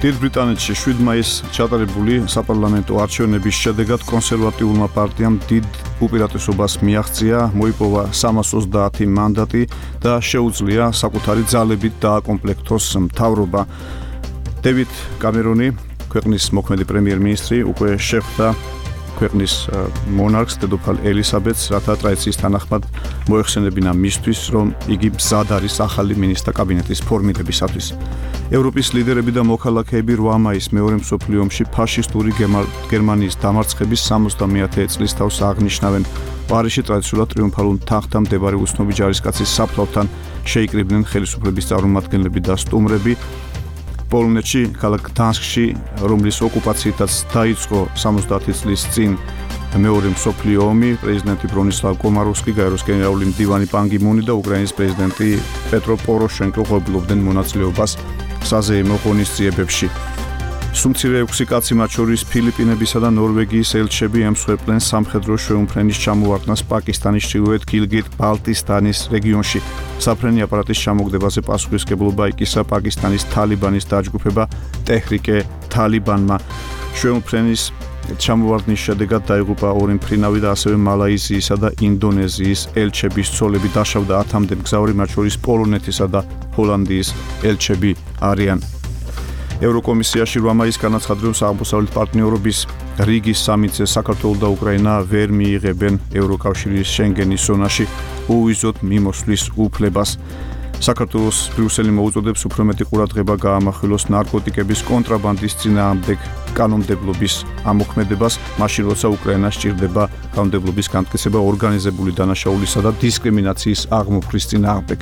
დიდ ბრიტანეთში 7 მაისს ჩატარებული საპარლამენტო არჩევნების შედეგად კონსერვატიულმა პარტიამ დიდ უპირატესობას მიაღწია, მოიპოვა 330 მანდატი და შეუძლია საკუთარი ძალებით დააკომპლექტოს მთავრობა. დევიდ კამერონი, ქვეყნის მოქმედი პრემიერ-მინისტრი, უკვე შეხვდა ქვეყნის მონარქს დედოფალ ელისაბედს, რათა ტრადიციის თანახმად მოეხსენებინა მისთვის, რომ იგი მზად არის ახალი მინისტრთა კაბინეტის ფორმირებისათვის. ევროპის ლიდერები და მოქალაქეები 8 მაისს მეორე მსოფლიო ომში ფაშისტური გერმანიის დამარცხების 70-ე წლის თავს აღნიშნავენ. პარიზში ტრადიციულად ტრიუმფალურ თაღთან მდებარე უცნობი ჯარისკაცის საფლავთან შეიკრიბნენ ხელისუფლების წარმომადგენლები და სტუმრები. პოლონეთში, ქალაქ გდანსკში, რომლის ოკუპაციითაც დაიწყო 70 წლის წინ მეორე მსოფლიო ომი, პრეზიდენტი ბრონისლავ კომაროვსკი, გაეროს გენერალური მდივანი პან კი მუნი და უკრაინის პრეზიდენტი პეტრო პოროშენკო ღობილობდნენ მონაწილეობას საზეიმო ღონისძიებებში. სუმცირე 6 კაცი, მათ შორის ფილიპინებისა და ნორვეგიის ელჩები ემსხვერპლენ სამხედრო შეუმფრენის ჩამოვარდნას პაკისტანის ჩრდილოეთ გილგიტ-ბალტისტანის რეგიონში. საფრენი აპარატის ჩამოგდებაზე პასუხისმგებლობა იკისა პაკისტანის თალიბანის დაჯგუფება ტეჰრიკე თალიბანმა. შეუმფრენის ჩამოვარდნის შედეგად დაიღუპა 2 მფრინავი და ასევე მალაიზიისა და ინდონეზიის ელჩების ცოლები, დაშავდა 10-მდე მგზავრი, მათ შორის პოლონეთისა და ჰოლანდიის ელჩები არიან. ევროკომისიაში 8 მაისს განაცხადა, რომ აღმოსავლეთ პარტნიორობის რიგის სამიტზე საქართველო და უკრაინა ვერ მიიღებენ ევროკავშირის შენგენის ზონაში უვიზოდ მიმოსვლის უფლებას. საქართველოს ბრიუსელი მოუწოდებს უფრო მეტი ყურადღება გაამახვილოს ნარკოტიკების კონტრაბანდის წინააღმდეგ კანონმდებლობის ამოქმედებას, მაშინ როცა უკრაინას სჭირდება კანონმდებლობის განმტკიცება ორგანიზებული დანაშაულისა და დისკრიმინაციის აღმოფხვის წინააღმდეგ.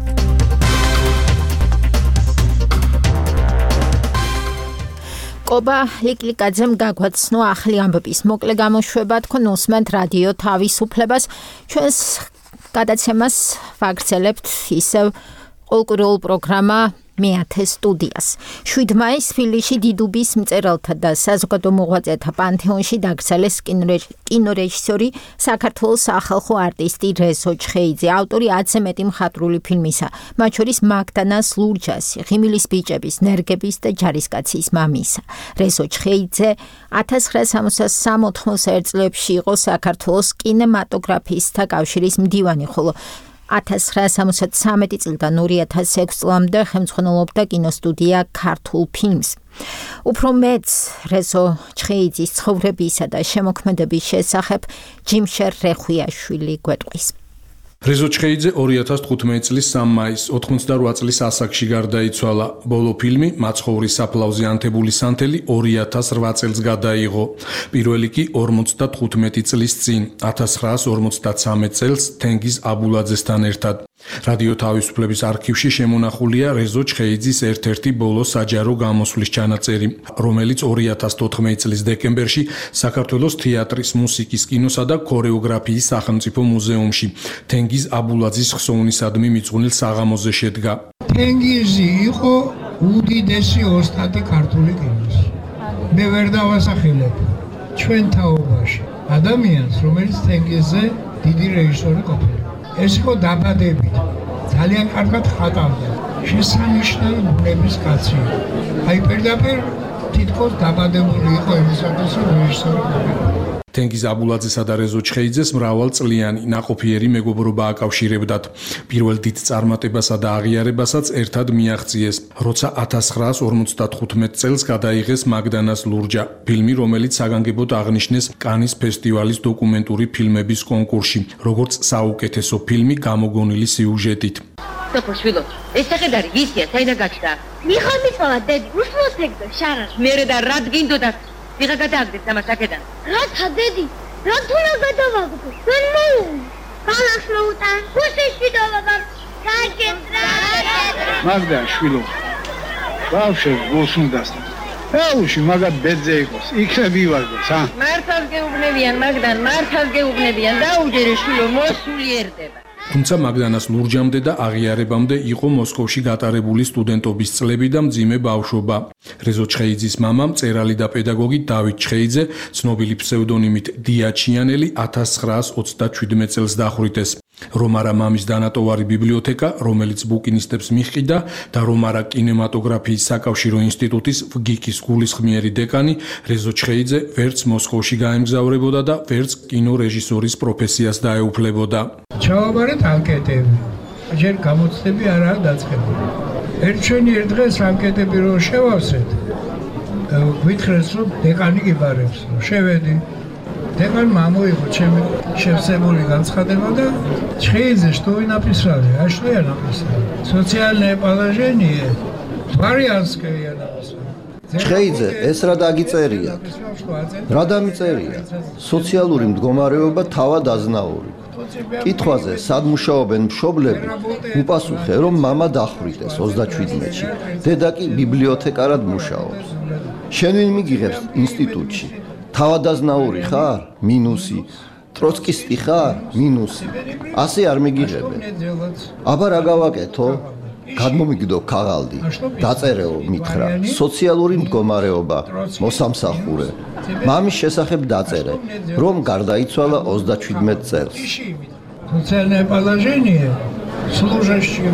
კობა ლიკლიკაძემ გაგვაცნო ახალი ამბების მოკლე გამოშვება, თქვენ უსმენთ რადიო თავისუფლებას. ჩვენს გადაცემას ვაგრძელებთ ისევ კულტურულ პროგრამა მეათე სტუდიას. 7 მაისს თბილისში დიდუბის მწერალთა და საზოგადო მოღვაწეთა პანთეონში დაკრძალეს კინორეჟისორი, საქართველოს სახალხო არტისტი რეზო ჩხეიძე, ავტორი 10-ზე მეტი მხატვრული ფილმისა, მათ შორის მაგდანას ლურჯასი, ღიმილის ბიჭების, ნერგების და ჯარისკაცის მამისა. რეზო ჩხეიძე 1963 წლებში იყო საქართველოს კინემატოგრაფისტთა კავშირის მდივანი, ხოლო 1973 წლიდან 2006 წლამდე ხელმძღვანელობდა კინოსტუდია ქართულ ფილმს. უფრო მეც რეზო ჩხეიძის ცხოვრებისა და შემოქმედების შესახებ ჯიმშერ რეხვიაშვილი გვეტყვის. რეზო ჩხეიძე 2015 წლის 3 მაისს 88 წლის ასაკში გარდაიცვალა. ბოლო ფილმი მაცხოვრის საფლავზე ანთებული სანთელი 2008 წელს გადაიღო. პირველი კი 55 წლის წინ 1953 წელს თენგიზ აბულაძესთან ერთად. რადიო თავისუფლების არქივში შემონახულია რეზო ჩხეიძის ერთ-ერთი ბოლო საჯარო გამოსვლის ჩანაწერი, რომელიც 2014 წლის დეკემბერში საქართველოს თეატრის, მუსიკის, კინოსა და ქორეოგრაფიის სახელმწიფო მუზეუმში თენგიზ აბულაძის ხსოვნისადმი მიძღვნილ საღამოზე შედგა. თენგიზი იყო უდიდესი ოსტატი ქართული კინოს. მე ვერ დავასახელებ ჩვენ თაობაში ადამიანს, რომელიც თენგიზზე დიდი რეჟისორი ყოფილა. ეს იყო დაბადებით, ძალიან კარგად ხატავდა, შესანიშნავი ბუნების კაცი. აი პირდაპირ თითქოს დაბადებული იყო იმისათვის, რომ რეჟისორი ყოფილიყო. თენგიზ აბულაძესა და რეზო ჩხეიძეს მრავალწლიანი ნაყოფიერი მეგობრობა აკავშირებდათ. პირველ დიდ წარმატებასა და აღიარებასაც ერთად მიაღწიეს, როცა 1955 წელს გადაიღეს მაგდანას ლურჯა, ფილმი, რომელიც საგანგებოდ აღნიშნეს კანის ფესტივალის დოკუმენტური ფილმების კონკურსში, როგორც საუკეთესო ფილმი გამოგონილი სიუჟეტით. სოფოშვილო, ეს შეხედარი ვისია, საიდან გაჩნდა? მიხარ მიცვალა დედი, უსმოთ ეგდა შარაშ. მერე და რა დგინდოდა? ვიღა გადააგდეს ამას აქედან. რათა დედი, რა თუ რა გადავაგდო? ვერ მოუვი. ქალაქს მოუტან, უსიში დავაგარ. გაგეძრა. მაგდა შვილო. ბავშვი გულს უნდასთან. ეუში მაგად ბედზე იყოს. იქნებ ივარდეს, ა? მართალ გეუბნებიან, მაგდან, მართალ გეუბნებიან. დაუჯერე შვილო, მოსულიერდება. თუმცა მაგდანას ლურჯამდე და აღიარებამდე იყო მოსკოვში გატარებული სტუდენტობის წლები და მძიმე ბავშვობა. რეზო ჩხეიძის მამა, მწერალი და პედაგოგი დავით ჩხეიძე, ცნობილი ფსევდონიმით დია ჩიანელი 1937 წელს დახვრიტეს. რომ არა მამის დანატოვარი ბიბლიოთეკა, რომელიც ბუკინისტებს მიჰყიდა და რომ არა კინემატოგრაფიის საკავშირო ინსტიტუტის ვგიქის გულისხმიერი დეკანი რეზო ჩხეიძე ვერც მოსკოვში გაემგზავრებოდა და ვერც კინორეჟისორის პროფესიას დაეუფლებოდა. ჩავაბარეთ ანკეტები. ჯერ გამოცდები არაა დაწყებული. ერთჩვენი ერთ დღეს ანკეტები რო შევავსეთ, გვითხრეს რომ დეკანი გიბარებს, შევედი. დეკანმა მოიგო ჩემი შევსებული განცხადება და ჩხეიძე что вы написали? А что я написал? Социальное положение дворянское я написал. ჩხეიძე, ეს რა დაგიწერია? რა დამიწერია? სოციალური მდგომარეობა თავად აზნაური. კითხვაზე სად მუშაობენ მშობლები, უპასუხე, რომ მამა დახვრიტეს 37-ში, დედა კი ბიბლიოთეკარად მუშაობს. შენ ვინ მიგიღებს ინსტიტუტში? თავადაზნაური ხარ? მინუსი. ტროცკისტი ხარ? მინუსი. ასე არ მიგიღებენ. აბა რა გავაკეთო? გადმომიგდო ქაღალდი. დაწერეო მითხრა. სოციალური მდგომარეობა, მოსამსახურე. მამის შესახებ დაწერე, რომ გარდაიცვალა 37 წელს. Социальное положение служащим.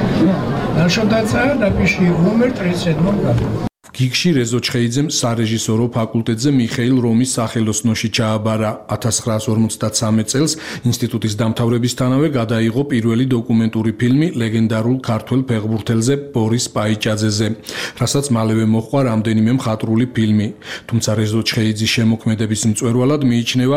На что доцент напиши, умер 37 году. გიგში რეზო ჩხეიძემ სარეჟისორო ფაკულტეტზე მიხეილ რომის სახელოსნოში ჩააბარა. 1953 წელს ინსტიტუტის დამთავრებისთანავე გადაიღო პირველი დოკუმენტური ფილმი ლეგენდარულ ქართველ ფეხბურთელზე ბორის პაიჭაძეზე, რასაც მალევე მოჰყვა რამდენიმე მხატვრული ფილმი. თუმცა რეზო ჩხეიძის შემოქმედების მწვერვალად მიიჩნევა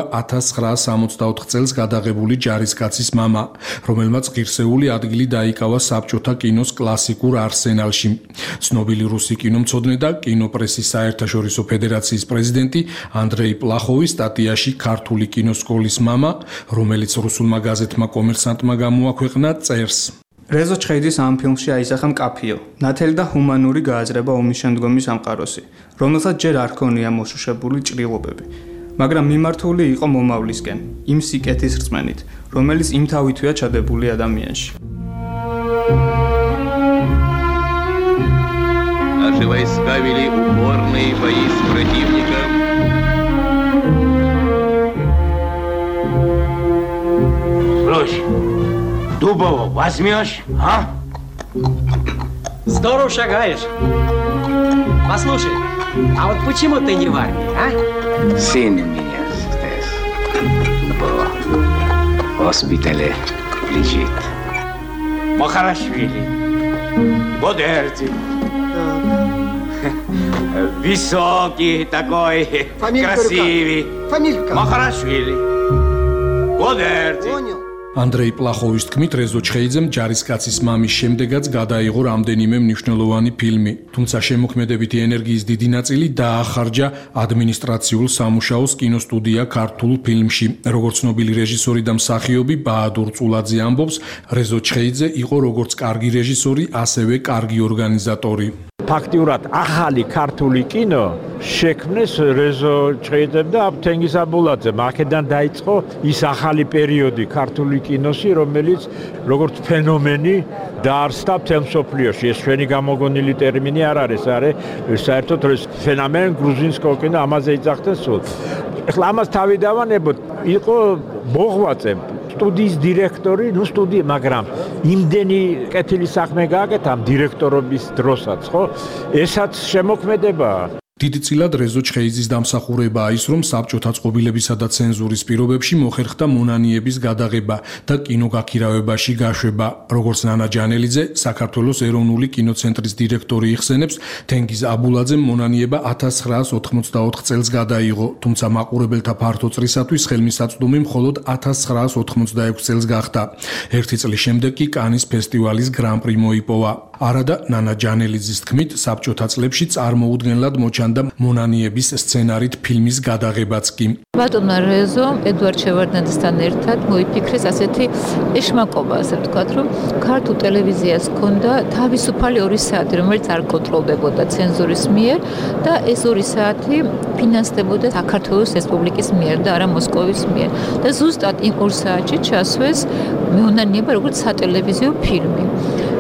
1964 წელს გადაღებული ჯარისკაცის მამა, რომელმაც ღირსეული ადგილი დაიკავა საბჭოთა კინოს კლასიკურ არსენალში. ცნობილი რუსი კინომცოდნე და კინოპრესის საერთაშორისო ფედერაციის პრეზიდენტი ანდრეი პლახოვი სტატიაში ქართული კინოსკოლის მამა, რომელიც რუსულმა გაზეთმა კომერსანტმა გამოაქვეყნა, წერს. რეზო ჩხეიძის ამ ფილმში აისახა მკაფიო, ნათელი და ჰუმანური გააზრება ომის შემდგომი სამყაროსი, რომელსაც ჯერ არ ჰქონია მოშუშებული ჭრილობები, მაგრამ მიმართული იყო მომავლისკენ, იმ სიკეთის რწმენით, რომელიც იმთავითვეა ჩადებული ადამიანში. Наши войска вели упорные бои с противником. Брось, Дубова возьмешь, а? Здорово шагаешь. Послушай, а вот почему ты не в армии, а? Сын у меня здесь в госпитале лежит. Махарашвили, Бодердин. Высокий такой, красивый. Махарашвили. Бодердин. ანდრეი პლახოვის თქმით, რეზო ჩხეიძემ ჯარისკაცის მამის შემდეგაც გადაიღო რამდენიმე მნიშვნელოვანი ფილმი, თუმცა შემოქმედებითი ენერგიის დიდი ნაწილი დაახარჯა ადმინისტრაციულ სამუშაოს კინოსტუდია ქართულ ფილმში. როგორც ცნობილი რეჟისორი და მსახიობი ბაადურ წულაძე ამბობს, რეზო ჩხეიძე იყო როგორც კარგი რეჟისორი, ასევე კარგი ორგანიზატორი. ფაქტიურად ახალი ქართული კინო შექმნეს რეზო ჩხეიძემ და თენგიზ აბულაძემ. აქედან დაიწყო ის ახალი პერიოდი ქართული კინოსი, რომელიც როგორც ფენომენი დაარსდა მთელ მსოფლიოში. ეს ჩვენი გამოგონილი ტერმინი არ არის, არის საერთოდ ფენომენ გრუზინსკო კინო, ამაზე იძახდნენ სულ. ეხლა ამას თავი დავანებოთ, იყო მოღვაწე სტუდიის დირექტორი, სტუდია, მაგრამ იმდენი კეთილი საქმე გააკეთა ამ დირექტორობის დროსაც, ხო? ესაც შემოქმედებაა. დიდწილად რეზო ჩხეიძის დამსახურებაა ის, რომ საბჭოთა წყობილებისა და ცენზურის პირობებში მოხერხდა მონანიების გადაღება და კინოგაქირავებაში გაშვება. როგორც ნანა ჯანელიძე, საქართველოს ეროვნული კინოცენტრის დირექტორი იხსენებს, თენგიზ აბულაძემ მონანიება 1984 წელს გადაიღო, თუმცა მაყურებელთა ფართო წრისათვის ხელმისაწვდომი მხოლოდ 1986 წელს გახდა. ერთი წლის შემდეგ კი კანის ფესტივალის გრან-პრი მოიპოვა. არადა ნანა ჯანელიძის თქმით, საბჭოთა წლებში წარმოუდგენლად მოჩანდა მონანიების სცენარით ფილმის გადაღებაც კი. ბატონმა რეზო ედვარდ შევარდნაძესთან ერთად მოიფიქრეს ასეთი ეშმაკობა, ასე ვთქვათ, რომ ქართულ ტელევიზიას ჰქონდა თავისუფალი 2 საათი, რომელიც არ კონტროლდებოდა ცენზურის მიერ და ეს 2 საათი ფინანსდებოდა საქართველოს რესპუბლიკის მიერ და არა მოსკოვის მიერ. და ზუსტად იმ 2 საათში ჩასვეს მონანიება როგორც სატელევიზიო ფილმი.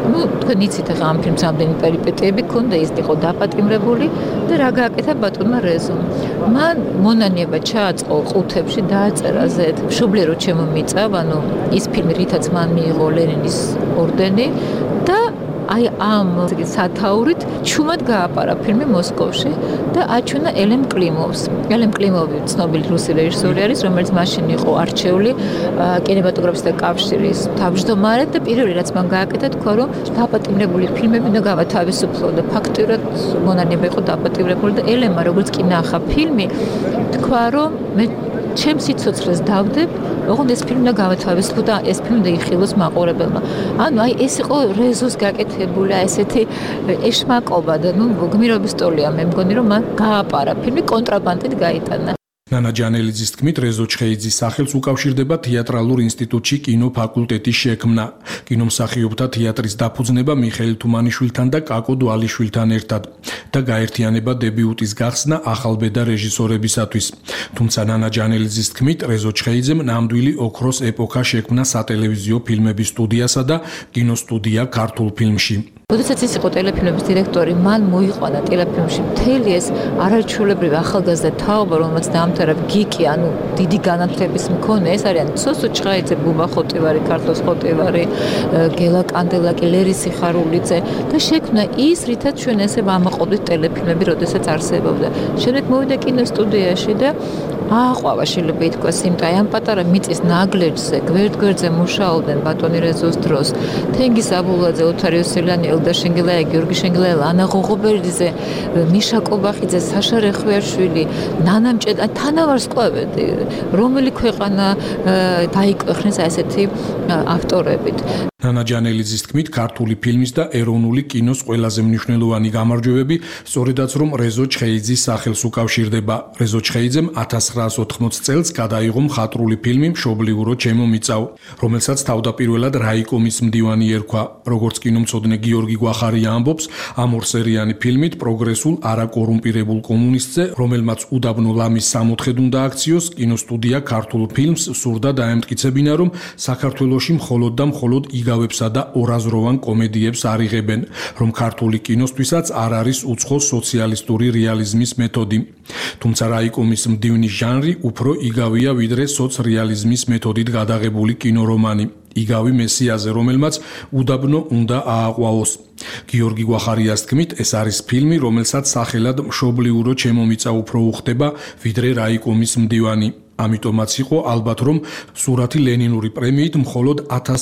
თქვენ იცით ახლა ამ ფილმს ამდენი პერიპეტიები ქონდა, ის იყო დაპატიმრებული და რა გააკეთა ბატონმა რეზომ. მან მონანიება ჩააწყო ყუთებში, დააწერა ზედ მშობლიარო ჩემო მიწა, ანუ ის ფილმი, რითაც მან მიიღო ლენინის ორდენი და აი ამ სათაურით ჩუმად გააპარა ფილმი მოსკოვში და აჩვენა ელენ კლიმოვს. ელენ კლიმოვი ცნობილი რუსი რეჟისორი არის, რომელიც მაშინ იყო არჩეული კინემატოგრაფისტთა კავშირის თავმჯდომარედ და პირველი რაც მან გააკეთა თქვა, რომ დაპატიმრებული ფილმები უნდა გავათავისუფლო და ფაქტიურად მონანიება იყო დაპატიმრებული და ელენმა როგორც კი ნახა ფილმი, თქვა, რომ მე ჩემს სიცოცხლეს დავდებ, ოღონდ ეს ფილმი უნდა გავათავისუფლო და ეს ფილმი უნდა იხილოს მაყურებელმა. ანუ აი ეს იყო რეზოს გაკეთებული, ესეთი ეშმაკობა და გმირობის ტოლია, მე მგონი რომ მან გააპარა ფილმი, კონტრაბანდით გაიტანა. ნანა ჯანელიძის თქმით, რეზო ჩხეიძის სახელს უკავშირდება თეატრალურ ინსტიტუტში კინოფაკულტეტის შექმნა. კინომსახიობთა თეატრის დაფუძნება მიხეილ თუმანიშვილთან და კაკო დვალიშვილთან ერთად და გაერთიანება დებიუტის გახსნა ახალბედა რეჟისორებისათვის. თუმცა ნანა ჯანელიძის თქმით, რეზო ჩხეიძემ ნამდვილი ოქროს ეპოქა შექმნა სატელევიზიო ფილმების სტუდიასა და კინოსტუდია ქართულ ფილმში. როდესაც ის იყო ტელეფილმების დირექტორი, მან მოიყვანა ტელეფილმში მთელი ეს არაჩვეულებრივი ახალგაზრდა თაობა, რომელსაც დაამთავრა გიკი, ანუ დიდი განათლების მქონე, ეს არიან სოსო ჩხაიძე, ბუბა ხოტივარი, ქართლოს ხოტივარი, გელა კანდელაკი, ლერი სიხარულიძე და შექმნა ის, რითაც ჩვენ ესე ვამაყობდით ტელეფილმები, როდესაც არსებობდა. შემდეგ მოვიდა კინოსტუდიაში და ააყვავა შეიძლება ითქვას, იმიტომ ამ პატარა მიწის ნაგლეჯზე, გვერდ-გვერდზე მუშაობდნენ ბატონი რეზოს დროს. თენგიზ აბულაძე, ოთარ იოსელიანი, ელდა შენგელაია, გიორგი შენგელაია, ანა ღოღობერიძე, მიშა კობახიძე, საშა რეხვიაშვილი, ნანა მჭედა, თანავარსკვლავედი, რომელი ქვეყანა დაიკვეხნეს ასეთი ავტორებით. ნანა ჯანელიძის თქმით, ქართული ფილმის და ეროვნული კინოს ყველაზე მნიშვნელოვანი გამარჯვებები სწორედაც რომ რეზო ჩხეიძის სახელს უკავშირდება. რეზო ჩხეიძემ 1980 წელს გადაიღო მხატვრული ფილმი მშობლიურო ჩემო მიწავ, რომელსაც თავდაპირველად რაიკომის მდივანი ერქვა. როგორც კინომცოდნე გიორგი გვახარია ამბობს, ამ ორსერიანი ფილმით პროგრესულ არაკორუმპირებულ კომუნისტზე, რომელმაც უდაბნო ლამის 64-ედ უნდა აქციოს, კინოსტუდია ქართულ ფილმს სურდა დაემტკიცებინა, რომ საქართველოში მხოლოდ და მხოლოდ იგავებსა და ორაზროვან კომედიებს არიღებენ, რომ ქართული კინოსთვისაც არ არის უცხო სოციალისტური რეალიზმის მეთოდი. თუმცა რაიკომის მდივნის ჟანრი უფრო იგავია ვიდრე სოციალიზმის მეთოდით გადაღებული კინორომანი. იგავი მესიაზე, რომელმაც უდაბნო უნდა ააყვაოს. გიორგი გვახარიას თქმით, ეს არის ფილმი, რომელსაც სახელად მშობლიურო ჩემო მიწა უფრო უხდება, ვიდრე რაიკომის მდივანი. ამიტომაც იყო ალბათ, რომ სურათი ლენინური პრემიით მხოლოდ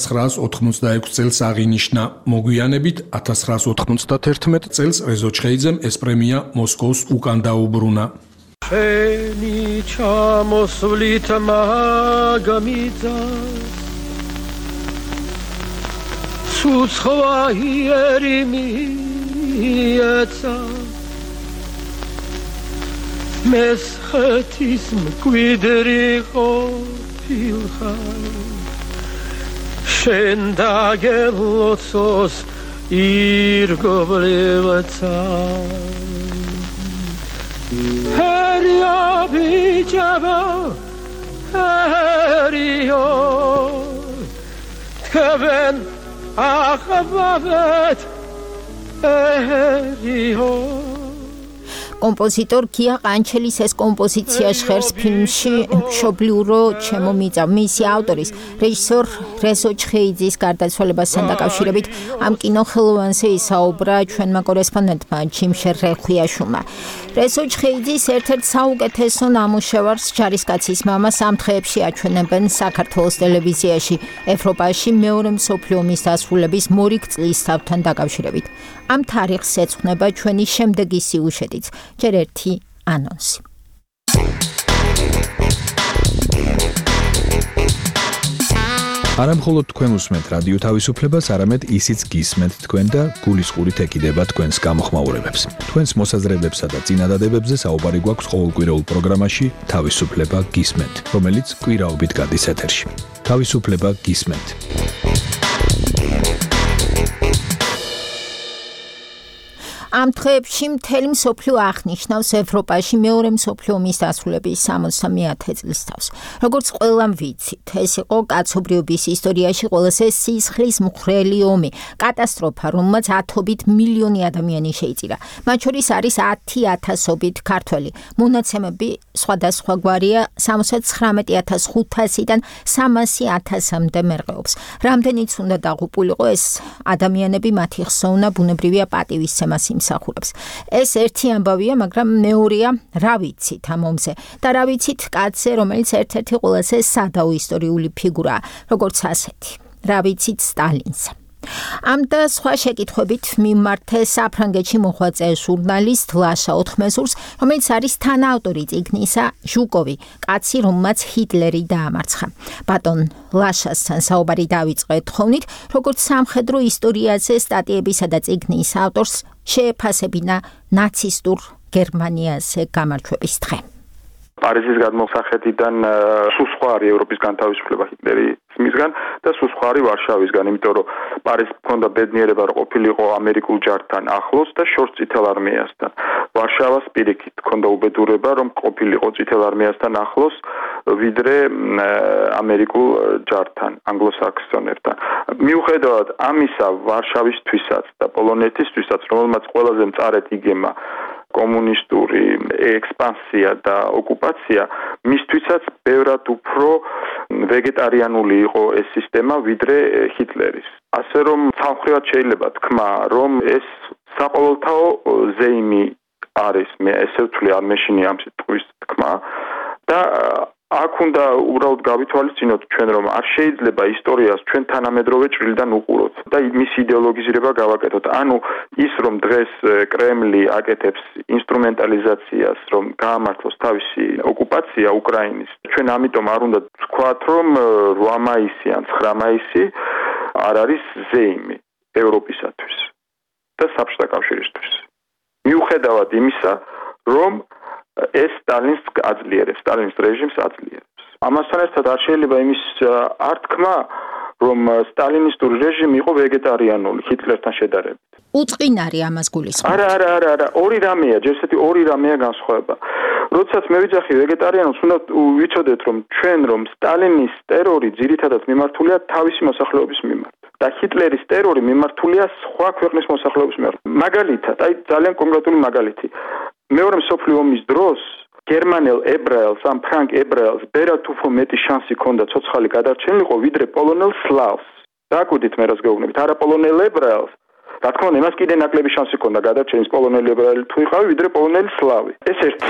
1986 წელს აღინიშნა. მოგვიანებით 1991 წელს რეზო ჩხეიძემ ეს პრემია მოსკოვს უკან დაუბრუნა. შენი ჩამოსვლით მაგამიძა ცუცხვა იერი მიეცა მესხეთის მკვიდრი ყოფილხარ შენ დაგელოცოს ირგობლებცა ჰერია ბიჭება ჰერიო თქვენ ახაბავეთ ჰერიო კომპოზიტორ გია ყანჩელის ეს კომპოზიცია ჟღერს ფილმში მშობლიურო ჩემო მიწა. მისი ავტორის რეჟისორ რეზო ჩხეიძის გარდაცვალებასთან დაკავშირებით ამ კინოხელოვანზე ისაუბრა ჩვენმა კორესპონდენტმა ჯიმშერ რეხვიაშვილმა. რეზო ჩხეიძის ერთ-ერთ საუკეთესო ნამუშევარს ჯარისკაცის მამა სამ დღეებში აჩვენებენ საქართველოს ტელევიზიაში ევროპაში მეორე მსოფლიო ომის დასრულების მორიგ წლისთავთან დაკავშირებით. ამ თარიღს ეძღვნება ჩვენი შემდეგი სიუჟეტიც. ჯერ ერთი ანონსი. არა მხოლოდ თქვენ უსმენთ რადიო თავისუფლებას, არამედ ისიც გისმენთ თქვენ და გულისყურით ეკიდება თქვენს გამოხმაურებებს. თქვენს მოსაზრებებსა და წინადადებებზე საუბარი გვაქვს ყოველკვირეულ პროგრამაში თავისუფლება გისმენთ, რომელიც კვირაობით გადის ეთერში. თავისუფლება გისმენთ. ამ დღეებში მთელი მსოფლიო აღნიშნავს ევროპაში მეორე მსოფლიო ომის დასრულების 70-ე წლის თავს. როგორც ყველამ ვიცით, ეს იყო კაცობრიობის ისტორიაში ყველაზე სისხლის მხრელი ომი, კატასტროფა, რომელმაც ათობით მილიონი ადამიანი შეიწირა. მათ შორის არის 10,000-ობით ქართველი. მონაცემები სხვადასხვაგვარია, 79,500-დან 300,000-მდე მერყეობს. რამდენიც უნდა დაღუპულიყო ეს ადამიანები, მათი ხსოვნა ბუნებრივია პატივისცემას იმსახურებს. ეს ერთი ამბავია, მაგრამ მეორეა, რა ვიცით ამ ომზე და რა ვიცით კაცზე, რომელიც ერთ-ერთი ყველაზე სადაო ისტორიული ფიგურაა, როგორც ასეთი. რა ვიცით სტალინს. ამ და სხვა შეკითხვებით მიმართე საფრანგეთში მოღვაწე ჟურნალისტ ლაშა ოთხმეზურს, რომელიც არის თანაავტორი წიგნისა ჟუკოვი, კაცი, რომელმაც ჰიტლერი დაამარცხა. ბატონ ლაშასთან საუბარი დავიწყე თხოვნით, როგორც სამხედრო ისტორიაზე სტატიებისა და წიგნის ავტორს შეეფასებინა ნაცისტურ გერმანიაზე გამარჯვების დღე. პარიზის გადმოსახედიდან სულ სხვა არის ევროპის განთავისუფლება ჰიტლერის მისგან და სულ სხვა არის ვარშავისგან, იმიტომ რომ პარიზს ჰქონდა ბედნიერება, რომ ყოფილიყო ამერიკულ ჯართან ახლოს და შორს წითელ არმიასთან. ვარშავას პირიქით ჰქონდა უბედურება, რომ ყოფილიყო წითელ არმიასთან ახლოს, ვიდრე ამერიკულ ჯართან, ანგლოსაქსონებთან. მიუხედავად ამისა, ვარშავისთვისაც და პოლონეთისთვისაც, რომელმაც ყველაზე მწარედ იგემა კომუნისტური ექსპანსია და ოკუპაცია, მისთვისაც ბევრად უფრო ვეგეტარიანული იყო ეს სისტემა, ვიდრე ჰიტლერის. ასე რომ სამხრივად შეიძლება თქვა, რომ ეს საყოველთაო ზეიმი არის, მე ესე ვთვლი, არ მეშინი ამ სიტყვის თქვა და აქ უნდა უბრალოდ გავითვალისწინოთ ჩვენ, რომ არ შეიძლება ისტორიას ჩვენ თანამედროვე ჭრილიდან უყუროთ და მის იდეოლოგიზირება გავაკეთოთ. ანუ ის, რომ დღეს კრემლი აკეთებს ინსტრუმენტალიზაციას, რომ გაამართლოს თავისი ოკუპაცია უკრაინის, ჩვენ ამიტომ არ უნდა ვთქვათ, რომ 8 მაისი ან 9 მაისი არ არის ზეიმი ევროპისათვის და საბჭოთა კავშირისთვის. მიუხედავად იმისა, რომ ეს სტალინს აძლიერებს, სტალინის რეჟიმს აძლიერებს. ამასთან ერთად არ შეიძლება იმის არ თქვა, რომ სტალინისტური რეჟიმი იყო ვეგეტარიანული ჰიტლერთან შედარებით. უწყინარი ამას გულისხმობთ. არა, ორი რამეა, ჯერსეთი ორი რამეა განსხვავება. როდესაც მე ვიძახი ვეგეტარიანულს, უნდა ვიცოდეთ, რომ სტალინის ტერორი ძირითადად მიმართულია თავისი მოსახლეობის მიმართ. და ჰიტლერის ტერორი მიმართულია სხვა ქვეყნის მოსახლეობის მიმართ. მაგალითად, ძალიან კონკრეტული მაგალითი. მეორე მსოფლიო ომის დროს გერმანელ ებრაელს ან ფრანგ ებრაელს ბევრად უფრო მეტი შანსი ჰქონდა ცოცხალი გადარჩენილიყო, ვიდრე პოლონელ სლავს. დააკვირდით მე რას გეუბნებით, არა პოლონელ ებრაელს. რა თქმა უნდა, იმას კიდე ნაკლები შანსი ჰქონდა გადარჩენის პოლონელი ებრაელი თუ იყავი, ვიდრე პოლონელი სლავი. ეს ერთი.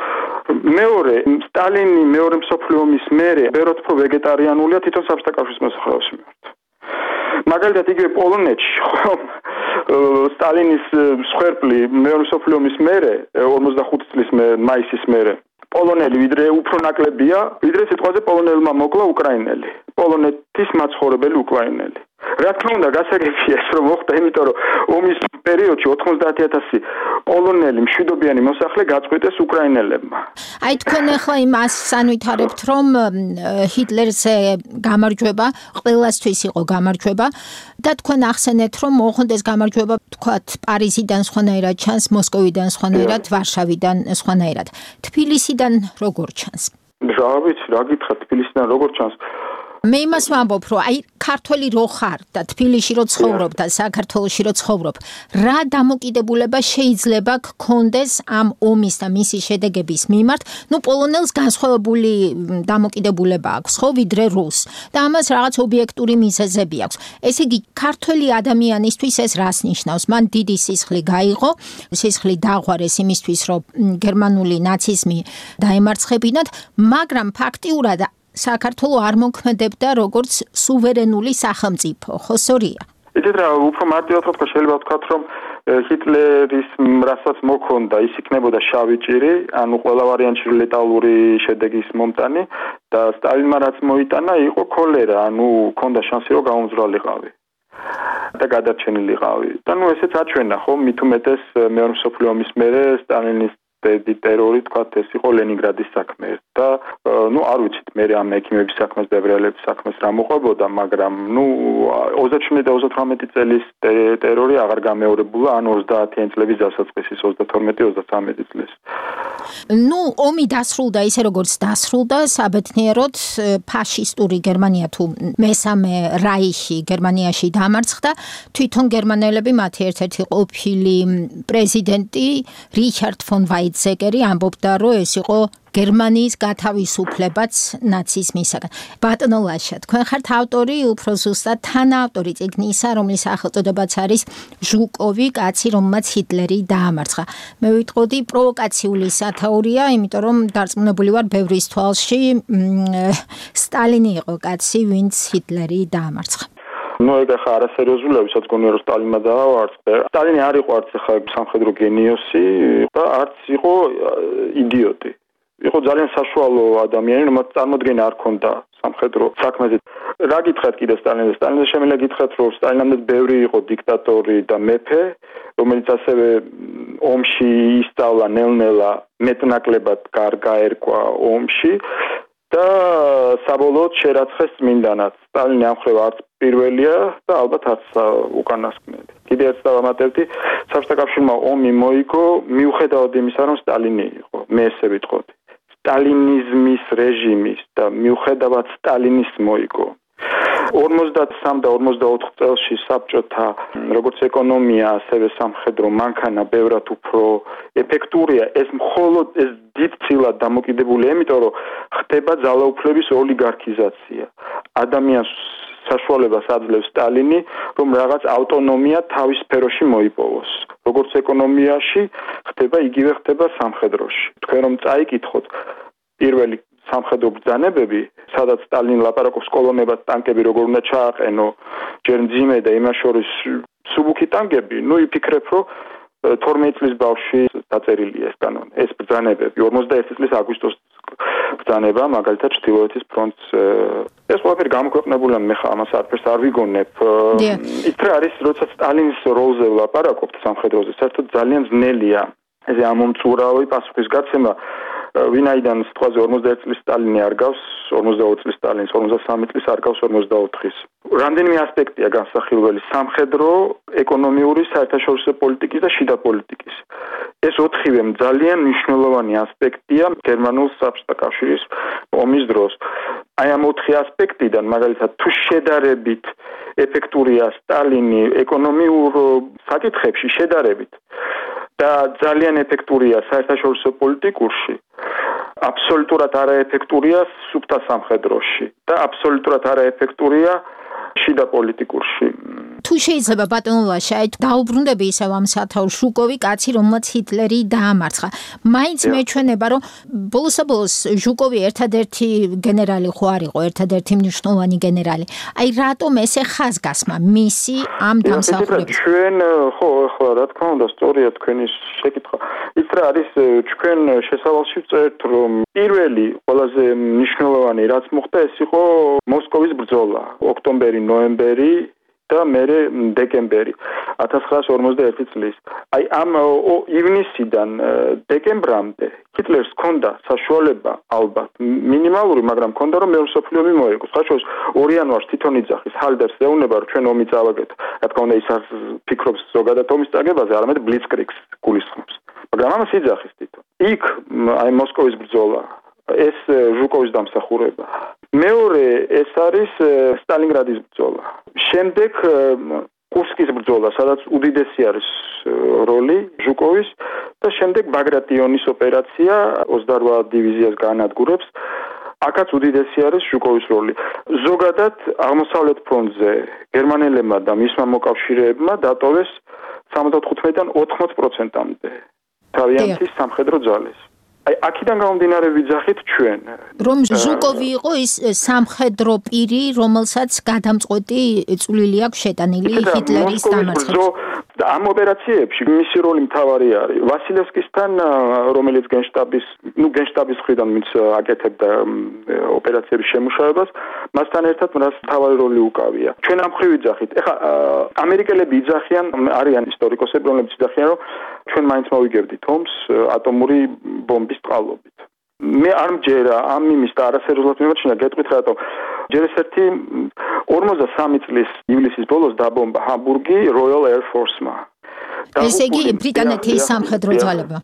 მეორე, სტალინი მეორე მსოფლიო ომის მერე ბევრად უფრო ვეგეტარიანულია თვითონ საბჭოთა კავშირის მოსახლეობის მიმართ. მაგალითად, იგივე პოლონეთში, ხომ სტალინის მსხვერპლი მეორე მსოფლიო ომის მერე 45 წლის მაისის მერე პოლონელი ვიდრე უფრო ნაკლებია, ვიდრე სიტყვაზე პოლონელმა მოკლა უკრაინელი. პოლონეთის მაცხოვრებელი უკრაინელი. რა თქმა უნდა, გასაგებია ეს რომ მოხდა, იმიტომ რომ ომის პერიოდში 90,000 პოლონელი მშვიდობიანი მოსახლე გაწყვიტეს უკრაინელებმა. აი თქვენ ახლა იმას ანვითარებთ, რომ ჰიტლერზე გამარჯვება ყველასთვის იყო გამარჯვება და თქვენ ახსენეთ, რომ მოხდა ეს გამარჯვება, თქვათ, პარიზიდან სხვანაირად ჩანს, მოსკოვიდან სხვანაირად, ვარშავიდან სხვანაირად. თბილისიდან როგორ ჩანს? რა ვიცი, რა გითხრათ, თბილისიდან როგორ ჩანს? მე იმას ვამბობ, რომ აი ქართველი რო ხარ და თბილისში რო ცხოვრობ და საქართველოში რო ცხოვრობ, რა დამოკიდებულება შეიძლება გქონდეს ამ ომის და მისი შედეგების მიმართ? ნუ პოლონელს განსხვავებული დამოკიდებულება აქვს, ხო, ვიდრე რუსს. და ამას რაღაც ობიექტური მიზეზები აქვს. ესე იგი, ქართველი ადამიანისთვის ეს რას ნიშნავს? მან დიდი სისხლი გაიღო, სისხლი დაღვარეს იმისთვის, რომ გერმანული ნაციზმი დაემარცხებინათ, მაგრამ ფაქტიურად საქართველოს არ მოქმედებდა როგორც სუვერენული სახელმწიფო, ხო სწორია? იცით რა, უფრო მარტივად თქვა, შეიძლება ვთქვათ, რომ ჰიტლერის რასაც მოქონდა, ის იქნებოდა შავი ჭირი, ანუ ყველა ვარიანტში ლეტალური შედეგის მომტანი და სტალინმა რაც მოიტანა, იყო ქოლერა, ანუ ქონდა შანსი, რომ გაუმძვრალიყავი და გადარჩენილიყავი. და ესეც აჩვენა, ხო, მით უმეტეს მეორე მსოფლიო ომის მერე სტალინის ტერორი თქვათ ეს იყო ლენინგრადის საქმე და არ ვიცით მე ამ ექიმების საქმეს და ებრაელების საქმეს რა მოყვებოდა, მაგრამ 27 და 38 წლის ტერორი აღარ გამეორებულა ან 30-იან წლების დასაწყისის 22-23 წლის. ომი დასრულდა ისე როგორც დასრულდა, საბედნიეროდ ფაშისტური გერმანია თუ მესამე რაიხი გერმანიაში დამარცხდა, თვითონ გერმანელები მათი ერთ-ერთი ყოფილი პრეზიდენტი რიჩარდ ფონ ვაიცეკერი ამბობდა, რომ ეს იყო გერმანიის გათავისუფლებაც ნაციზმისაგან. ბატონო ლაშა, თქვენ ხართ ავტორი, უფრო ზუსტად თანაავტორი წიგნისა, რომლის სახელწოდებაც არის ჟუკოვი, კაცი, რომელმაც ჰიტლერი დაამარცხა. მე ვიტყოდი პროვოკაციული სათაურია, იმიტომ რომ დარწმუნებული ვარ ბევრის თვალში სტალინი იყო კაცი, ვინც ჰიტლერი დაამარცხა. ეგ ახლა არასერიოზულია, ვისაც გონია რომ სტალინმა დაამარცხა. სტალინი არ იყო არც ახლა სამხედრო გენიოსი და არც იყო იდიოტი. იყო ძალიან საშუალო ადამიანი, რომელსაც წარმოდგენა არ ჰქონდა სამხედრო საქმეზე. რა გითხრათ კიდე სტალინზე? სტალინზე შემიძლია გითხრათ, რომ სტალინამდე ბევრი იყო დიქტატორი და მეფე, რომელიც ასევე ომში ისწავლა ნელ-ნელა მეტნაკლებად გაერკვა ომში და საბოლოოდ შერაცხეს წმინდანად. სტალინი ამ ხრივ არც პირველია და ალბათ არც უკანასკნელი. კიდე ერთ დავამატებდი, საბჭოთა კავშირმა ომი მოიგო მიუხედავად იმისა, რომ სტალინი იყო. მე ესე ვიტყოდი. სტალინიზმის რეჟიმის და მიუხედავად სტალინის მოიგო. 53 და 54 წელში საბჭოთა როგორც ეკონომია, ასევე სამხედრო მანქანა ბევრად უფრო ეფექტურია. ეს მხოლოდ ეს დიდწილად დამოკიდებულია, იმიტომ რომ ხდება ძალაუფლების ოლიგარქიზაცია. ადამიანს საშუალებას აძლევს სტალინი, რომ რაღაც ავტონომია თავის სფეროში მოიპოვოს. როგორც ეკონომიაში ხდება, იგივე ხდება სამხედროში. თქვენ რომ წაიკითხოთ პირველი სამხედრო ბრძანებები, სადაც სტალინი ლაპარაკობს კოლონებად ტანკები როგორ უნდა ჩააყენო, ჯერ მძიმე და იმას შორის სუბუქი ტანკები, იფიქრებ, რომ 12 წლის ბავშვი დაწერილია ეს კანონი, ეს ბრძანებები, 51 წლის აგვისტოს ბრძანება, მაგალითად ჩრდილოეთის ფრონტს. ეს ყველაფერი გამოქვეყნებულია, მე ხა ამას არაფერს არ ვიგონებ. ის რა არის, როდესაც სტალინის როლზე ვლაპარაკობთ სამხედროზე, საერთოდ ძალიან ძნელია ეს ამომწურავი პასუხისგაცემა. ვინაიდან სიტყვაზე 41 წლის სტალინი არ გავს, 42 წლის სტალინის, 53 წლის არ გავს 44-ის. რამდენიმე ასპექტია განსახილველი: სამხედრო, ეკონომიური, საერთაშორისო პოლიტიკის და შიდა პოლიტიკის. ეს ოთხივე ძალიან მნიშვნელოვანი ასპექტია გერმანულ საბჭოთა კავშირის ომის დროს. აი ამ ოთხი ასპექტიდან, მაგალითად, თუ შედარებით ეფექტურია სტალინი ეკონომიურ საკითხებში შედარებით და ძალიან ეფექტურია საერთაშორისო პოლიტიკურში, აბსოლუტურად არაეფექტურია სუფთა სამხედროში და აბსოლუტურად არაეფექტურია შიდა პოლიტიკურში. თუ შეიძლება ბატონო ლაშა, დაუბრუნდები ისევ ამ სათაურს, ჟუკოვი კაცი, რომელმაც ჰიტლერი დაამარცხა. მაინც მეჩვენება, რომ ბოლოს ჟუკოვი ერთადერთი გენერალი ხო არ იყო, ერთადერთი მნიშვნელოვანი გენერალი. აი რატომ ესე ხაზგასმა მისი ამ დამსახურების? ჩვენ ხო, ახლა რა თქმა უნდა, სწორია თქვენი შეკითხვა. ის რა არის, ჩვენ შესავალში ვწერთ, რომ პირველი ყველაზე მნიშვნელოვანი რაც მოხდა, ეს იყო მოსკოვის ბრძოლა, ოქტომბერი, ნოემბერი და მერე დეკემბერი 1941 წლის. აი ამ ივნისიდან დეკემბრამდე ჰიტლერს ჰქონდა საშუალება ალბათ მინიმალური, მაგრამ ჰქონდა რომ მეორე მსოფლიო ომი მოიგო. ხაშოს 2 იანვარს თვითონ იძახის ჰალდერს ეუბნება, რომ ჩვენ ომი წავაგეთ. რა თქმა უნდა, ის არ ფიქრობს ზოგადად ომის წაგებაზე, არამედ ბლიცკრიგს გულისხმობს. მაგრამ ამას იძახის თვითონ. იქ აი მოსკოვის ბრძოლა, ეს ჟუკოვის დამსახურება. მეორე ეს არის სტალინგრადის ბრძოლა. შემდეგ კურსკის ბრძოლა, სადაც უდიდესი არის როლი ჟუკოვის და შემდეგ ბაგრატიონის ოპერაცია 28 დივიზიას განადგურებს. აქაც უდიდესი არის ჟუკოვის როლი. ზოგადად აღმოსავლეთ ფრონტზე გერმანელებმა და მისმა მოკავშირეებმა დატოვეს 75-დან 80%-მდე თავიანთი სამხედრო ძალის. აი აქედან გამომდინარე ვიძახით ჩვენ რომ ჟუკოვი იყო ის სამხედრო პირი, რომელსაც გადამწყვეტი წვლილი აქვს შეტანილი ჰიტლერის დამარცხებაში. და ამ ოპერაციებში მისი როლი მთავარი არის. ვასილევსკისთან, რომელიც გენშტაბის მხრიდან ვინც აკეთებდა ოპერაციების შემუშავებას, მასთან ერთად მას მთავარი როლი უკავია. ჩვენ ამ მხრივ ვიძახით. ეხლა ამერიკელები იძახიან, არიან ისტორიკოსები, რომლებიც იძახიან, რომ ჩვენ მაინც მოვიგებდით ომს ატომური ბომბის წყალობით. მე არ მჯერა ამ იმის და არასერიოზულად მიმაჩნია, გეტყვით რატომ. ჯერ ერთ-ერთი 53 წლის ივლისის ბოლოს დაბომბა ჰამბურგი Royal Air Force-მა. ესე იგი ბრიტანეთის სამხედრო ძალებმა.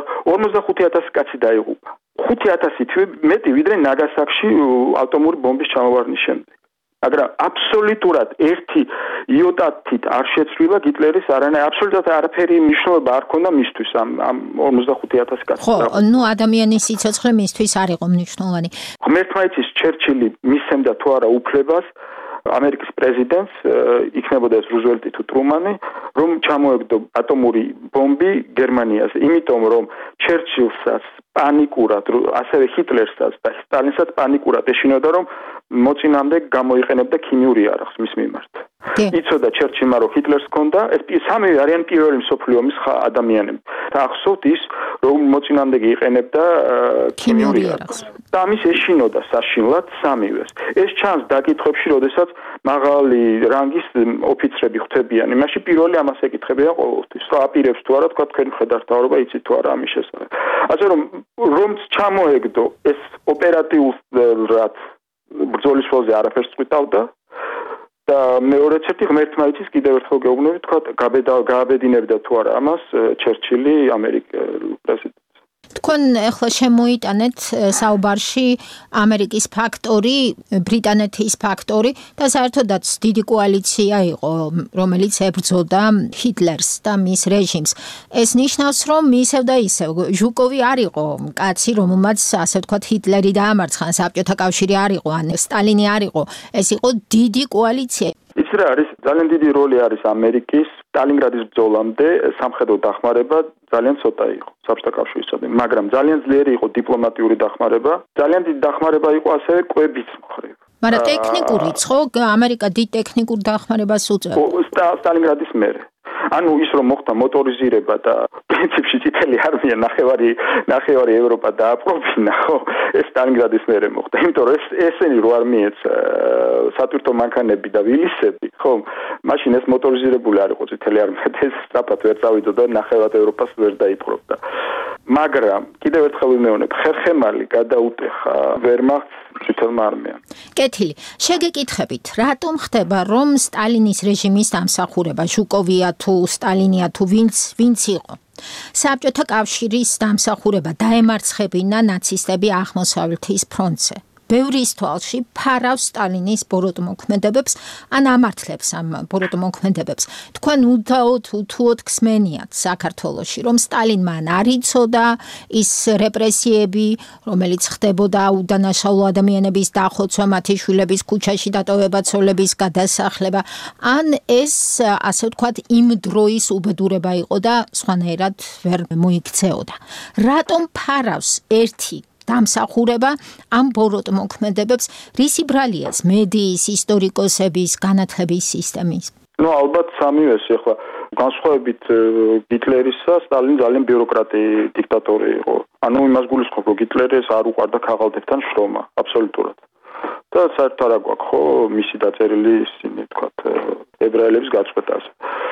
45,000 კაცი დაიღუპა. 5,000 მეტი ვიდრე ნაგასაკში ატომური ბომბის ჩამოვარდნის შემდეგ. მაგრამ აბსოლუტურად ერთი იოტათით არ შეცვლილა გიტლერის აბსოლუტურად არაფერი მნიშვნელობა არ ქონდა მისთვის ამ 45,000 კაცს. ხო, ადამიანის სიცოცხლე მისთვის არ იყო მნიშვნელოვანი. ღმერთმა იცის ჩერჩილი მისცემდა თუ არა უფლებას ამერიკის პრეზიდენტს, იქნებოდა ეს რუზველტი თუ ტრუმანი, რომ ჩამოეგდო ატომური ბომბი გერმანიაზე, იმიტომ რომ ჩერჩილსაც პანიკურად, ასევე ჰიტლერსაც და სტალინსაც პანიკურად ეშინოდა, რომ მოწინააღმდეგე გამოიყენებდა ქიმიურ იარაღს მის მიმართ. იცოდა ჩერჩილმა, რომ ჰიტლერს ჰქონდა, ეს სამივე არიან პირველი მსოფლიო ომის ადამიანები. და ახსოვთ ის, რომ მოწინააღმდეგე იყენებდა ქიმიურ იარაღს. და ამის ეშინოდა საშინლად სამივეს. ეს ჩანს დაკითხვებში, როდესაც მაღალი რანგის ოფიცრები ხვდებიან. იმაში პირველი ამას ეკითხებიან ყოველთვის. რა აპირებს თუ არა, თქვა თქვენ მხედართმთავრობა იცით თუ არა ამის შესახებ. ასე რომ ჩამოეგდო ეს ოპერატიულად ბრძოლის ველზე არაფერს წვითავდა და მეორეც ერთი ღმერთმა იცის კიდევ ერთხელ გეუბნები თქვა გააბედინებდა თუ არა ამას ჩერჩილი ამერიკელ პრეზიდენტს. თქვენ ახლა შემოიტანეთ საუბარში ამერიკის ფაქტორი, ბრიტანეთის ფაქტორი და საერთოდაც დიდი კოალიცია იყო, რომელიც ებრძოდა ჰიტლერს და მის რეჟიმს. ეს ნიშნავს, რომ ისევ და ისევ ჟუკოვი არ იყო კაცი, რომელმაც ასე ვთქვათ ჰიტლერი დაამარცხა, საბჭოთა კავშირი არ იყო, ან სტალინი არ იყო. ეს იყო დიდი კოალიცია. ის რა არის ძალიან დიდი როლი არის ამერიკის სტალინგრადის ბრძოლამდე სამხედრო დახმარება ძალიან ცოტა იყო საბჭოთა კავშირისადმი, მაგრამ ძალიან ძლიერი იყო დიპლომატიური დახმარება, ძალიან დიდი დახმარება იყო ასევე კვების მხრივ. მაგრამ ტექნიკურიც ხო? ამერიკა დიდ ტექნიკურ დახმარებას უწევდა სტალინგრადის მერე. ანუ ის რომ მოხდა მოტორიზირება და პრინციპში წითელი არმია ნახევარი ევროპა დააპრობინა, ხო? ეს სტალინგრადის მერე მოხდა. იმიტომ რომ ესენი რო არ მიეც სატვირთო მანქანები და ვილისები, ხო? მაშინ ეს მოტორიზირებული არ იყო წითელი არმია, ეს სწრაფად ვერ წავიდოდა და ნახევარ ევროპას ვერ დაიპყრობდა. მაგრამ კიდევ ერთხელ ვიმეორებ, ხერხემალი გადაუტეხა ვერმახტს წითელმა არმიამ. კეთილი. შეგეკითხებით, რატომ ხდება, რომ სტალინის რეჟიმის დამსახურება, ჟუკოვია თუ სტალინია თუ ვინც იყო? საბჭოთა კავშირის დამსახურება დაემარცხებინა ნაცისტები აღმოსავლეთის ფრონტზე. ბევრის თვალში ფარავს სტალინის ბოროტმოქმედებებს, ან ამართლებს ამ ბოროტმოქმედებებს. თქვენ უთუოდ გსმენიათ საქართველოში, რომ სტალინმა არ იცოდა ის რეპრესიები, რომელიც ხდებოდა უდანაშაულო ადამიანების დახოცვა, მათი შვილების ქუჩაში დატოვება, ცოლების გადასახლება, ან ეს, ასე ვთქვათ, იმ დროის უბედურება იყო და სხვანაირად ვერ მოიქცეოდა. რატომ ფარავს ერთი დამსახურება ამ ბოროტმოქმედებებს, რისი ბრალია ეს მედიის, ისტორიკოსების, განათლების სისტემის? ალბათ სამივეს ახლა განსხვავებით გიტლერისა, სტალინი ძალიან ბიუროკრატი დიქტატორი იყო. ანუ იმას გულისხმობ, რომ გიტლერს არ უყვარდა ქაღალდებთან შრომა, აბსოლუტურად. და საერთოდ არ აქვს ხო მისი დაწერილი ისინი, თქვათ, ებრაელების გაწყვეტაზე.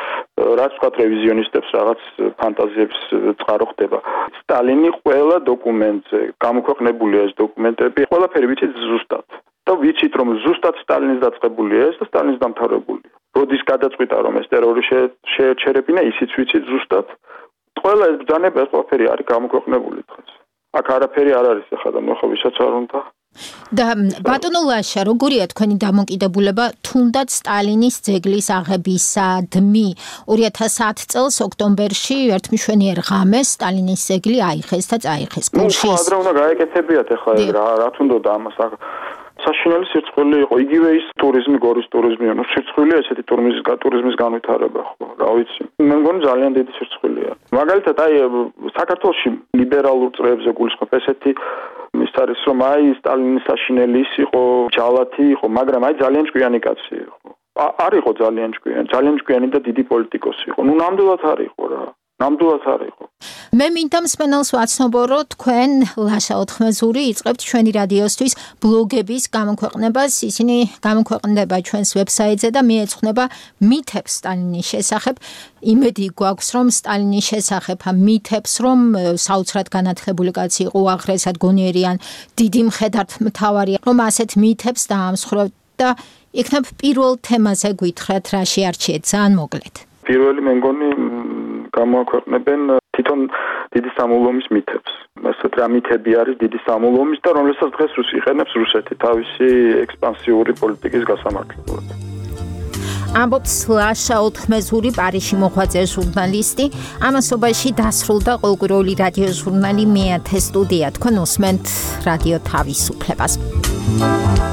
რაც თქვათ რევიზიონისტებს რაღაც ფანტაზიებს წყარო ხდება. სტალინი ყველა დოკუმენტზე გამოქვეყნებულია ეს დოკუმენტები, ყველაფერი ვიცით ზუსტად. და ვიცით რომ ზუსტად სტალინის დაწყებულია ეს და სტალინის დამთავრებულია. როდის გადაწყვიტა რომ ეს ტერორი შეეჩერებინა, ისიც ვიცით ზუსტად. ყველა ეს ბრძანება ეს ყველაფერი არის გამოქვეყნებული დღეს. აქ არაფერი არ არის ახლა და ნახო ვისაც არ უნდა. და ბატონო ლაშა, როგორია თქვენი დამოკიდებულება თუნდაც სტალინის ძეგლის აღებისადმი? 2010 წელს ოქტომბერში ერთმშვენიერ ღამეს სტალინის ძეგლი აიხეს და წაიხეს გულში. ადრე უნდა გაეკეთებიათ ახლა რა თუნდოდა ამას. საშინელი სირცხვილი იყო, იგივე ის ტურიზმი, გორის ტურიზმი, ანუ სირცხვილია ესეთი ტურიზმის განვითარება, ხო, რა ვიცი. მე მგონი ძალიან დიდი სირცხვილია. მაგალითად, საქართველოში ლიბერალურ წრეებზე გულისხმობ ესეთი ის არის რომ სტალინის საშინელი ის იყო, ჯალათი იყო, მაგრამ ძალიან ჭკვიანი კაცი იყო. არ იყო ძალიან ჭკვიანი და დიდი პოლიტიკოსი იყო. ნუ ნამდვილად არ იყო რა. ნამდვილად არ იყო. მე მინდა მსმენელს ვაცნობო, რომ თქვენ ლაშა ოთხმეზური იწყებთ ჩვენი რადიოსთვის ბლოგების გამოქვეყნებას. ისინი გამოქვეყნდება ჩვენს ვებსაიტზე და მიეძღვნება მითებს სტალინის შესახებ. იმედი გვაქვს, რომ სტალინის შესახებ ამ მითებს, რომ საოცრად განაცხებული კაცი იყო, უაღრესად გონიერი ან დიდი მხედართმთავარი, რომ ასეთ მითებს დაამსხვრევთ და იქნებ პირველ თემაზე გითხრათ, რა შეარჩიეთ ძალიან მოკლედ. პირველი მე მგონი გამოაქვეყნებენ თვითონ დიდი სამულომის მითებს. ასეთ რა მითები არის დიდი სამულომის და რომელსაც დღეს იყენებს რუსეთი თავისი ექსპანსიური პოლიტიკის გასამართლებლად. ამბობს ლაშა ოთხმეზური პარიზში მოღვაწე ჟურნალისტი. ამასობაში დასრულდა ყოველკვირეული რადიო ჟურნალი მეათე სტუდია. თქვენ უსმენთ რადიო თავისუფლებას.